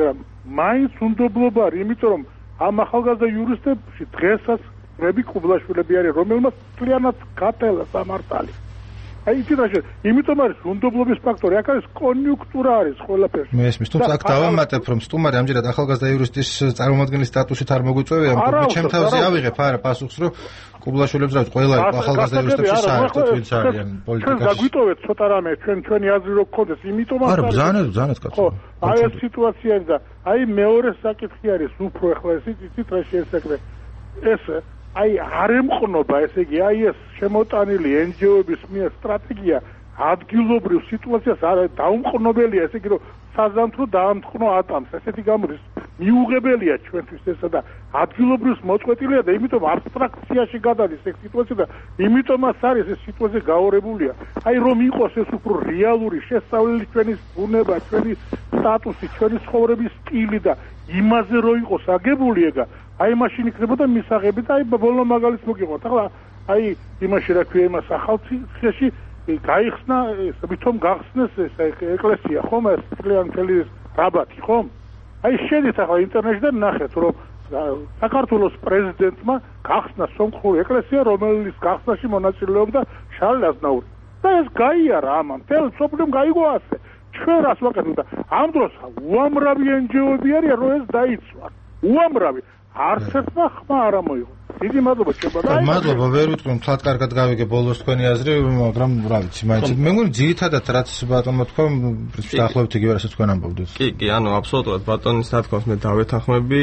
მაინც უნდობლობა არის, იმიტომ რომ ამ ახალგაზრდა იურისტებში დღესაც რები კუბლაშვილები არის, რომელმაც ძალიანაც გატელა სამართალი. აი იცით, იმიტომ არის უნდობლობის ფაქტორი, აქ არის კონიუნქტურა არის ყველაფერში. მე ესმის, თუმცა აქ დავამატებ, რომ სტუმარი ამჯერად ახალგაზრდა იურისტის წარმომადგენლის სტატუსით არ მოგვიწევია, მაგრამ ჩემ თავზე ავიღებ არა პასუხს, რომ კუბლაშვილებს რა ყველა ახალგაზრდა იურისტებში საერთოდ ვინც არიან პოლიტიკაში. ჩვენ გაგვიტოვეთ ცოტა რამე, ჩვენი აზრი რო გქონდეს, იმიტომ არა, ბრძანეთ კაცო. აი ეს სიტუაცია და აი მეორე საკითხი არის უფრო ახლა ეს იცით რა შეესაკრე. ეს აი არ ემყნობა, ესე იგი, აი ეს შემოტანილი NGO-ების მიერ სტრატეგია ადგილობრივ სიტუაციას არ დაუმყნობელია, ესე იგი, რომ საზამთრო დაამტყნო ატამს, ესეთი გამოდის მიუღებელია ჩვენთვის ესა და ადგილობრივს მოწყვეტილია და იმიტომ აბსტრაქციაში გადადის ეს სიტუაცია და იმიტომაც არის ეს სიტუაცია გაორებულია. აი რომ იყოს ეს უფრო რეალური შესწავლილი ჩვენი ბუნება, ჩვენი სტატუსი, ჩვენი ცხოვრების სტილი და იმაზე რომ იყოს აგებული ეგა აი მაშინ იქნებოდა მისაღები და აი ბოლო მაგალითს მოგიყვანთ. ახლა აი იმაში რა ქვია იმას ახალციხეში გაიხსნა ვითომ გახსნეს ეს ეკლესია ხომ ეს მთელი რაბათი ხომ? აი შედით ახლა ინტერნეტში და ნახეთ რომ საქართველოს პრეზიდენტმა გახსნა სომხური ეკლესია, რომელიც გახსნაში მონაწილეობდა შარლ აზნაური. და ეს გაიარა ამან, მთელ სოფლიომ გაიგო ასე. ჩვენ რას ვაკეთებთ და ამ დროს უამრავი NGO-ები არიან, რომ ეს დაიცვა. უამრავი არც ერთმა ხმა არ მოიღო. დიდი მადლობა შეგვადა. მადლობა, ვერ ვიტყვი, მთლად კარგად გავიგე ბოლოს თქვენი აზრი, მაგრამ რა ვიცი, მაინც მე მგონი ძირითადად რაც ბატონმა თქვა, პრინციპში დაახლოებით იგივე რასაც თქვენ ამბობდით. კი, ანუ აბსოლუტურად ბატონის თქმას მე დავეთანხმები.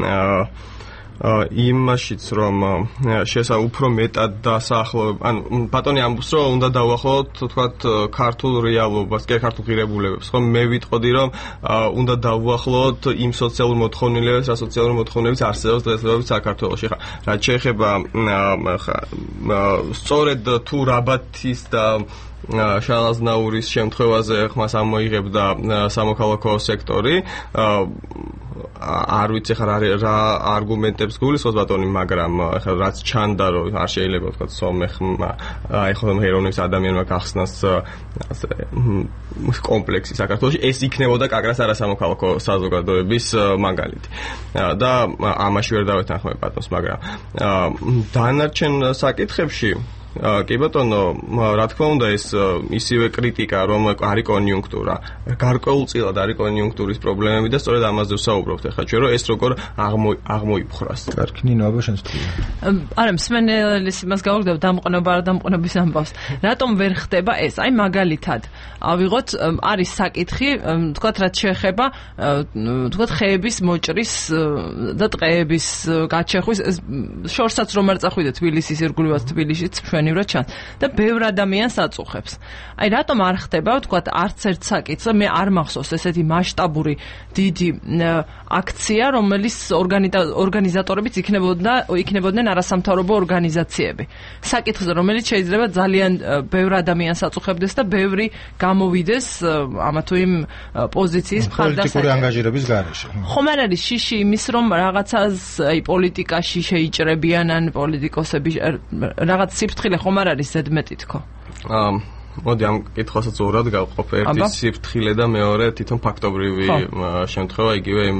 იმაშიც რომ უფრო მეტად დასახლებ, ანუ ბატონი ამბობს რომ უნდა დავუახლოვოთ თქვათ ქართულ რეალობას, კი ქართულ ღირებულებებს, ხო მე ვიტყოდი რომ უნდა დავუახლოვოთ იმ სოციალურ მოთხოვნილებებს, რა სოციალურ მოთხოვნებებს არსებობს დღესდღეობით საქართველოში. ხა რაც შეეხება სწორედ თუ რაბათის და შალაზნაურის შემთხვევაზე ხმას ამოიღებდა სამოქალაქო სექტორი, არ ვიცი ხარ რა არგუმენტებს გულისხმობს ბატონი, მაგრამ ხა რაც ჩანდა რომ არ შეიძლება ვთქვათ სომეხმა აი ხოლმე ეროვნების ადამიანმა გახსნას კომპლექსი საქართველოში, ეს იქნებოდა კაკრას არასამოქალაქო საზოგადოების მაგალითი. და ამაში ვერ დავეთანხმებ ბატონს, მაგრამ დანარჩენ საკითხებში კი ბატონო, რა თქმა უნდა ეს ისივე კრიტიკა რომ არის კონიუნქტურა. გარკვეულწილად არის კონიუნქტურის პრობლემები და სწორედ ამაზე ვსაუბრობთ ახლა ჩვენ რომ ეს როგორ აღმოიფხრას. კარგი, ნინო, აბა შენს თქვია. არა, მსმენელის იმას გავაგდებ დამყნობა არა დამყნობის ამბავს. რატომ ვერ ხდება ეს? აი მაგალითად, ავიღოთ არის საკითხი, თქვათ რაც შეეხება თქვათ ხეების მოჭრის და ტყეების გაჩეხვის, შორსაც რომ არ წახვიდეთ თბილისის ირგვლივაც თბილისშიც ჩვენივრად ჩანს და ბევრ ადამიანს აწუხებს. აი რატომ არ ხდება, ვთქვათ, არც ერთ საკითხზე მე არ მახსოვს ესეთი მასშტაბური დიდი აქცია, რომელიც ორგანიზატორებიც იქნებოდნენ არასამთავრობო ორგანიზაციები. საკითხზე, რომელიც შეიძლება ძალიან ბევრ ადამიანს აწუხებდეს და ბევრი გამოვიდეს ამა თუ იმ პოზიციის მხარდასაჭერად. პოლიტიკური ანგაჟირების გარეშე. ხომ არ არის შიში იმის, რომ რაღაცას აი პოლიტიკაში შეიჭრებიან ან პოლიტიკოსები რაღაც სიფრთხილე ხომ არ არის ზედმეტი თქო? მოდი ამ კითხვასაც ორად გავყოფ. ერთი სიფრთხილე და მეორე თვითონ ფაქტობრივი შემთხვევა იგივე იმ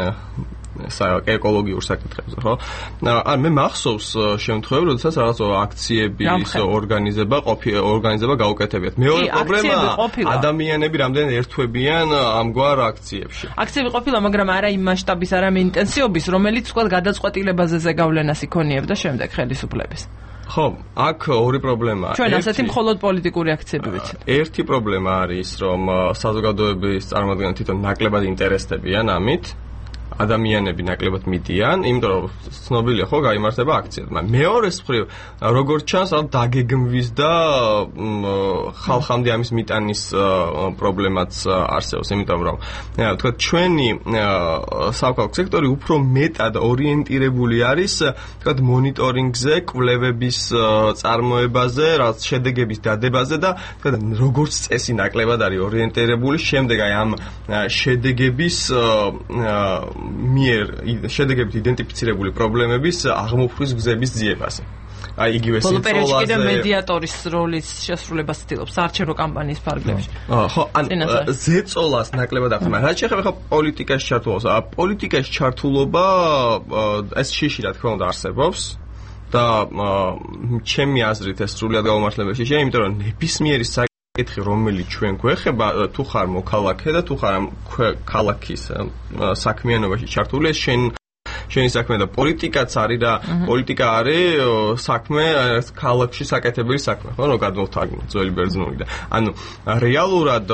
ეკოლოგიურ საკითხებზე, ხო? მე მახსოვს შემთხვევები, როდესაც რაღაც აქციების ორგანიზება გაუკეთებიათ. მეორე პრობლემა ადამიანები რამდენ ერთვებიან ამგვარ აქციებში. აქციები ყოფილა, მაგრამ არა იმ მასშტაბის, არა იმ ინტენსივობის, რომელიც თქვა გადაწყვეტილებაზე ზეგავლენას იქონიებდა შემდეგ ხელისუფლების. ხო, აქ ორი პრობლემაა. ჩვენ ასეთი მხოლოდ პოლიტიკური აქციები ვიცით. ერთი პრობლემა არის, რომ საზოგადოების წარმოადგენლები თვითონ ნაკლებად ინტერესდებიან ამით. ადამიანები ნაკლებად მიდიან, იმიტომ რომ ცნობილია ხო გაიმართება აქციები. მეორეს მხრივ, როგორც ჩანს, დაგეგმვის და ხალხამდე ამის მიტანის პრობლემაც არსებობს, იმიტომ რომ თქვათ ჩვენი სამოქალაქო სექტორი უფრო მეტად ორიენტირებული არის, თქვათ მონიტორინგზე, კვლევების წარმოებაზე, რაც შედეგების დადებაზე და თქვათ როგორც წესი ნაკლებად არის ორიენტირებული შემდეგ აი ამ შედეგების შედეგებით იდენტიფიცირებული პრობლემების აღმოფხვის გზების ძიებაზე. აი იგივე სიძოლაზე. ბოლო პერიოდში კიდე მედიატორის როლის შესრულებას ცდილობს საარჩევნო კამპანიის ფარგლებში. ხო, ან ზეწოლას ნაკლებად ახლა. რაც შეეხება ხა პოლიტიკაში ჩართულობას, პოლიტიკაში ჩართულობა ეს შიში რა თქმა უნდა არსებობს. და ჩემი აზრით ეს სრულად გაუმართლებელია შეშე, იმიტომ რომ ნებისმიერი საკითხი, რომელიც ჩვენ გვეხება, თუ ხარ მოქალაქე და თუ ხარ ქალაქის საქმიანობაში ჩართული, შენი საქმე და პოლიტიკაც არის და პოლიტიკა არის საქმე ქალაქში საკეთებელი საქმე, ხო, რომ გადმოვთარგმნო ძველი ბერძნული და ანუ რეალურად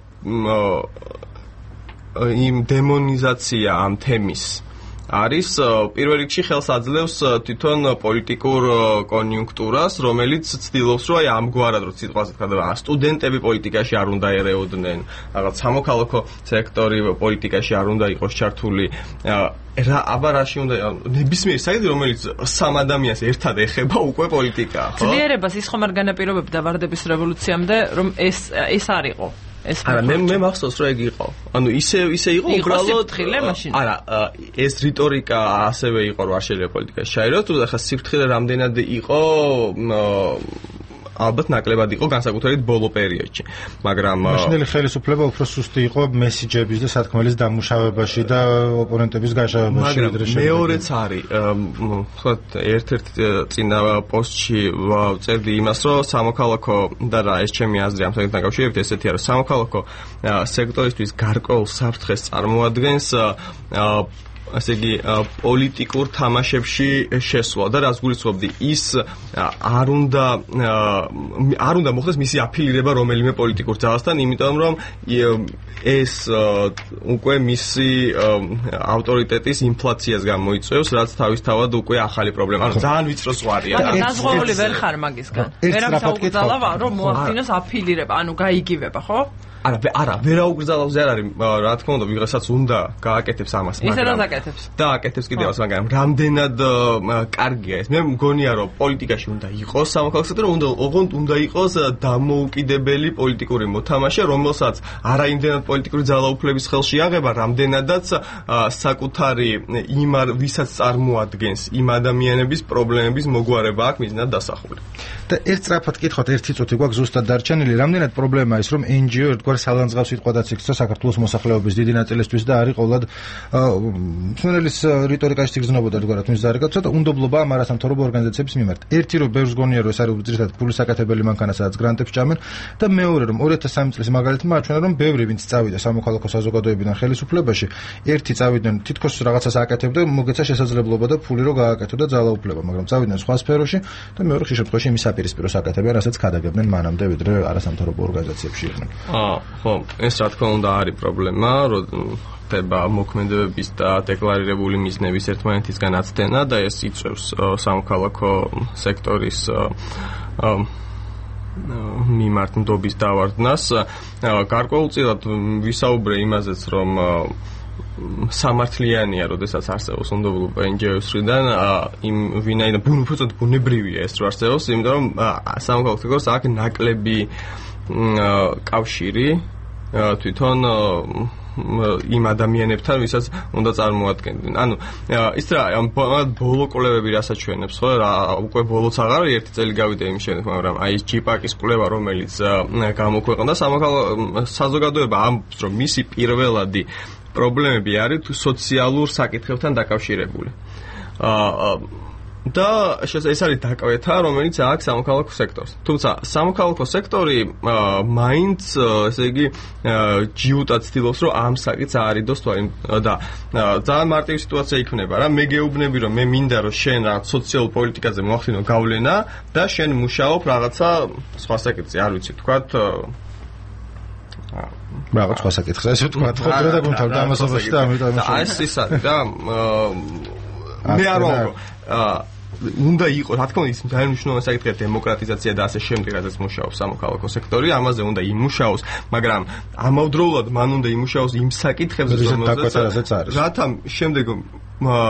იმ დემონიზაცია ამ თემის არის პირველ რიგში ხელს აძლევს თვითონ პოლიტიკურ კონიუნქტურას, რომელიც ცდილობს, რომ აი ამგვარად რო სიტყვაზე თქვა, სტუდენტები პოლიტიკაში არ უნდა ერეოდნენ, რაღაც სამოქალაქო სექტორი პოლიტიკაში არ უნდა იყოს ჩართული. აბა რაში უნდა ნებისმიერი საკითხი, რომელიც სამ ადამიანს ერთად ეხება, უკვე პოლიტიკაა, ხო? ძლიერებას ის ხომ არ განაპირობებდა ვარდების რევოლუციამდე, რომ ეს არ იყო. არა, მე მახსოვს რომ ეგ იყო. ანუ ისე იყო უბრალოდ არა, ეს რიტორიკა ასევე იყო, რომ არ შეიძლება პოლიტიკაში ჩაირიოს, თუ ახლა სიფრთხილე რამდენად იყო ალბათ ნაკლებად იყო განსაკუთრებით ბოლო პერიოდში, მაგრამ მაშინელი ხელისუფლება უფრო სუსტი იყო მესიჯების და სათქმელის დამუშავებაში და ოპონენტების გაშავებაში. მაგრამ მეორეც არის, ხო, ერთ-ერთი წინა პოსტში წერდი იმას, რომ სამოქალაქო და რა ეს ჩემი აზრი ამ საკითხთან დაკავშირებით ესეთია, რომ სამოქალაქო სექტორისთვის გარკვეულ საფრთხეს წარმოადგენს ასე იგი პოლიტიკურ თამაშებში შესვლა და რაც გულისხმობდი ის არ უნდა მოხდეს მისი აფილირება რომელიმე პოლიტიკურ ძალასთან, იმიტომ რომ ეს უკვე მისი ავტორიტეტის ინფლაციას გამოიწვევს, რაც თავისთავად უკვე ახალი პრობლემა. ანუ ძალიან ვიწრო ზღვარია. დაზღვეული ვერ ხარ მაგისგან. ვერავის აუგზავნავა რომ მოახდინოს აფილირება, ანუ გაიგივება, ხო? არა, ვერაუგრძალავს არ არის, რა თქმა უნდა, ვიღასაც უნდა გააკეთებს ამას, მაგრამ ისე რა აკეთებს? დააკეთებს კიდევაც, მაგრამ რამდენად კარგია ეს? მე მგონია, რომ პოლიტიკაში უნდა იყოს სამოქალაქო სექტორი, ოღონდ უნდა იყოს დამოუკიდებელი პოლიტიკური მოთამაშე, რომელსაც არა იმდენად პოლიტიკური ძალაუფლების ხელში აღება, რამდენადაც საკუთარი იმ ვისაც წარმოადგენს იმ ადამიანების პრობლემების მოგვარება აქვს მიზნად დასახული. და ერთ სწრაფად კითხოთ, ერთი წუთი გვაქვს ზუსტად დარჩენილი, რამდენად პრობლემაა ის, რომ NGO ერთგვარ სალანძღავს სიტყვადაც იქცა საქართველოს მოსახლეობის დიდი ნაწილისთვის და არის ყოველად მსმენელის რიტორიკაში გრძნობოდა ერთგვარად მის ზარეკა, ცოტა უნდობლობა ამ არასამთავრობო ორგანიზაციების მიმართ. ერთი რომ ბევრს გონია, რომ ეს არის ძირითადად ფულის საკეთებელი მანქანა, სადაც გრანტებს ჭამენ და მეორე რომ 2003 წლის მაგალითად მაჩვენა, რომ ბევრი ვინც წავიდა სამოქალაქო საზოგადოებიდან ხელისუფლებაში, ერთი წავიდნენ თითქოს რაღაცას აკეთებდა, მოგეცა შესაძლებლობა და ფული რო გააკეთო და ძალაუფლება, მაგრამ წავიდნენ სხვა სფეროში და მეორე შემთხვევაში იმის აპირისპირო საკეთებენ, რასაც ქადაგებდნენ მანამდე, ვიდრე არასამთავრობო ორგანიზაციებში იყვნენ. ხო, ეს რა თქმა უნდა არის პრობლემა, რომ ხდება მოქმედებების და დეკლარირებული მიზნების ერთმანეთისგან აცდენა და ეს იწვევს სამოქალაქო სექტორის მიმართ ნდობის დავარდნას. გარკვეულწილად ვისაუბრე იმაზეც, რომ სამართლიანია, როდესაც არსებობს უნდობლობა NGO-სგან, იმ ვინაიდან ბუნებრივია ეს რო არსებობს, იმიტომ რომ სამოქალაქო სექტორს აქვს ნაკლები კავშირი თვითონ იმ ადამიანებთან, ვისაც უნდა წარმოადგენდნენ. ანუ ის რა, ბოლო კვლევები რასაც ჩვენებს, ხო, უკვე ბოლოც აღარ ერთი წელი გავიდა იმის შემდეგ, მაგრამ აი ეს ჯიპაკის კვლევა, რომელიც გამოქვეყნდა სამოქალაქო საზოგადოება ამბობს, რომ მისი პირველადი პრობლემები არის სოციალურ საკითხებთან დაკავშირებული. და ეს არის დაკვეთა, რომელიც აქვს სამოქალაქო სექტორს. თუმცა სამოქალაქო სექტორი მაინც, ესე იგი, ჯიუტად ცდილობს, რომ ამ საკითხს აარიდოს თვალი და ძალიან მარტივი სიტუაცია იქნება რა. მე გეუბნები, რომ მე მინდა, რომ შენ რაღაც სოციალურ პოლიტიკაზე მოახდინო გავლენა და შენ მუშაობ რაღაცა სხვა საკითხზე, არ ვიცი, თქვათ რაღაც სხვა საკითხზე, ესე ვთქვათ, ხო, და გუნთავ დამასობაში და ამიტომ ეს ის არის და მე არ ვამბობ უნდა იყოს, რა თქმა უნდა, ის ძალიან მნიშვნელოვანი საკითხია დემოკრატიზაცია და ასე შემდეგ, რაც მუშაობს სამოქალაქო სექტორი, ამაზე უნდა იმუშაოს, მაგრამ ამავდროულად მან უნდა იმუშაოს იმ საკითხებზე, რომელზეც არის. რათა შემდეგ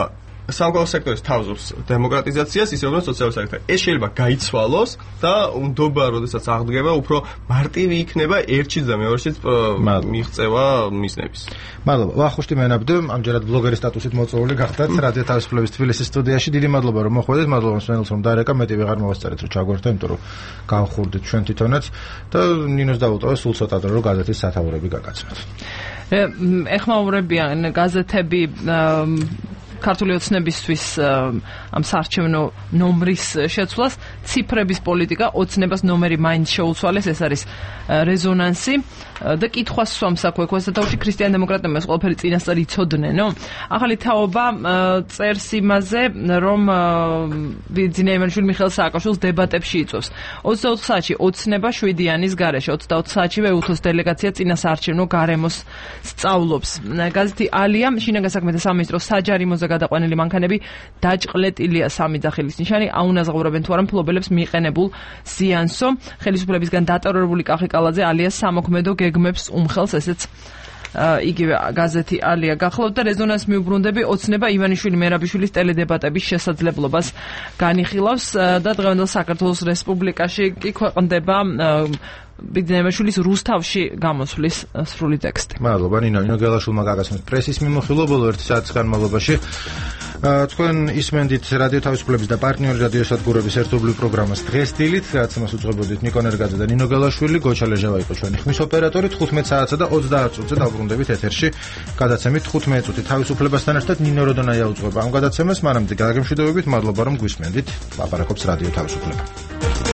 სამოქალაქო სექტორის თავზობს დემოკრატიზაციას, ისე როგორც სოციალური სექტორი. ეს შეიძლება გაიცვალოს და უდობა, როდესაც აღდგება, უფრო მარტივი იქნება ერთშიც და მეორეშიც მიღწევა მიზნების. მადლობა. ვახუშტი მენაბდე, ამჯერად ბლოგერის სტატუსით მოწვეული გახდათ რადიო თავისუფლების თბილისის სტუდიაში. დიდი მადლობა რომ მოხვედით, მადლობა მსმენელს რომ დარეკა, მეტი ვეღარ მოვასწარეთ რომ ჩაგვერთა, იმიტომ რომ გავხურდით ჩვენ თვითონაც და ნინოს დავუტოვე სულ ცოტა დრო რომ გაზეთის სათაურები გაგაცნოთ. ეხმაურებიან გაზეთები ქართული ოცნებისთვის ამ საარჩევნო ნომრის შეცვლას, ციფრების პოლიტიკა, ოცნებას ნომერი მაინც შეუცვალეს, ეს არის რეზონანსი და კითხვას სვამს აქვე ქვესათაურში ქრისტიან-დემოკრატებმა ეს ყველაფერი წინასწარ იცოდნენ, ახალი თაობა წერს იმაზე, რომ ბიძინა ივანიშვილი მიხეილ სააკაშვილს დებატებში იწვევს. 24 საათში ოცნება 7-იანის გარეშე, 24 საათშივე უთოს დელეგაცია წინა საარჩევნო გარემოს სწავლობს. გაზეთი ალია, შინაგან საქმეთა სამინისტროს საჯარიმოზე გადაყვანილი მანქანები დაჭყლეტილია სამი ძახილის ნიშანი, აუნაზღაურებენ თუ არა მფლობელებს მიყენებულ ზიანსო. ხელისუფლებისგან დატერორებული კახი კალაძე ალიას სამოქმედო გეგმებს უმხელს, ესეც იგივე გაზეთი ალია გახლავთ და რეზონანს მიუბრუნდები, ოცნება ივანიშვილი მერაბიშვილის ტელედებატების შესაძლებლობას განიხილავს და დღევანდელ საქართველოს რესპუბლიკაში კი ქვეყნდება ბიძინა ივანიშვილის რუსთავში გამოსვლის სრული ტექსტი. მადლობა ნინო გელაშვილმა გაგაცნოთ პრესის მიმოხილვა ბოლო 1 საათის განმავლობაში. თქვენ ისმენდით რადიო თავისუფლების და პარტნიორი რადიოსადგურების ერთობლივ პროგრამას დღესდილით, გადაცემას უძღვებოდით ნიკო ნერგაძე და ნინო გელაშვილი, გოჩა ლეჟავა იყო ჩვენი ხმის ოპერატორი. 15 საათსა და 30 წუთზე დაბრუნდებით ეთერში გადაცემით 15 წუთი თავისუფლებასთან ერთად ნინო როდონაია უძღვება ამ გადაცემას. მანამდე გაგემშვიდობებით, მადლობა რომ გვისმენდით. ლაპარაკობს რადიო თავისუფლება.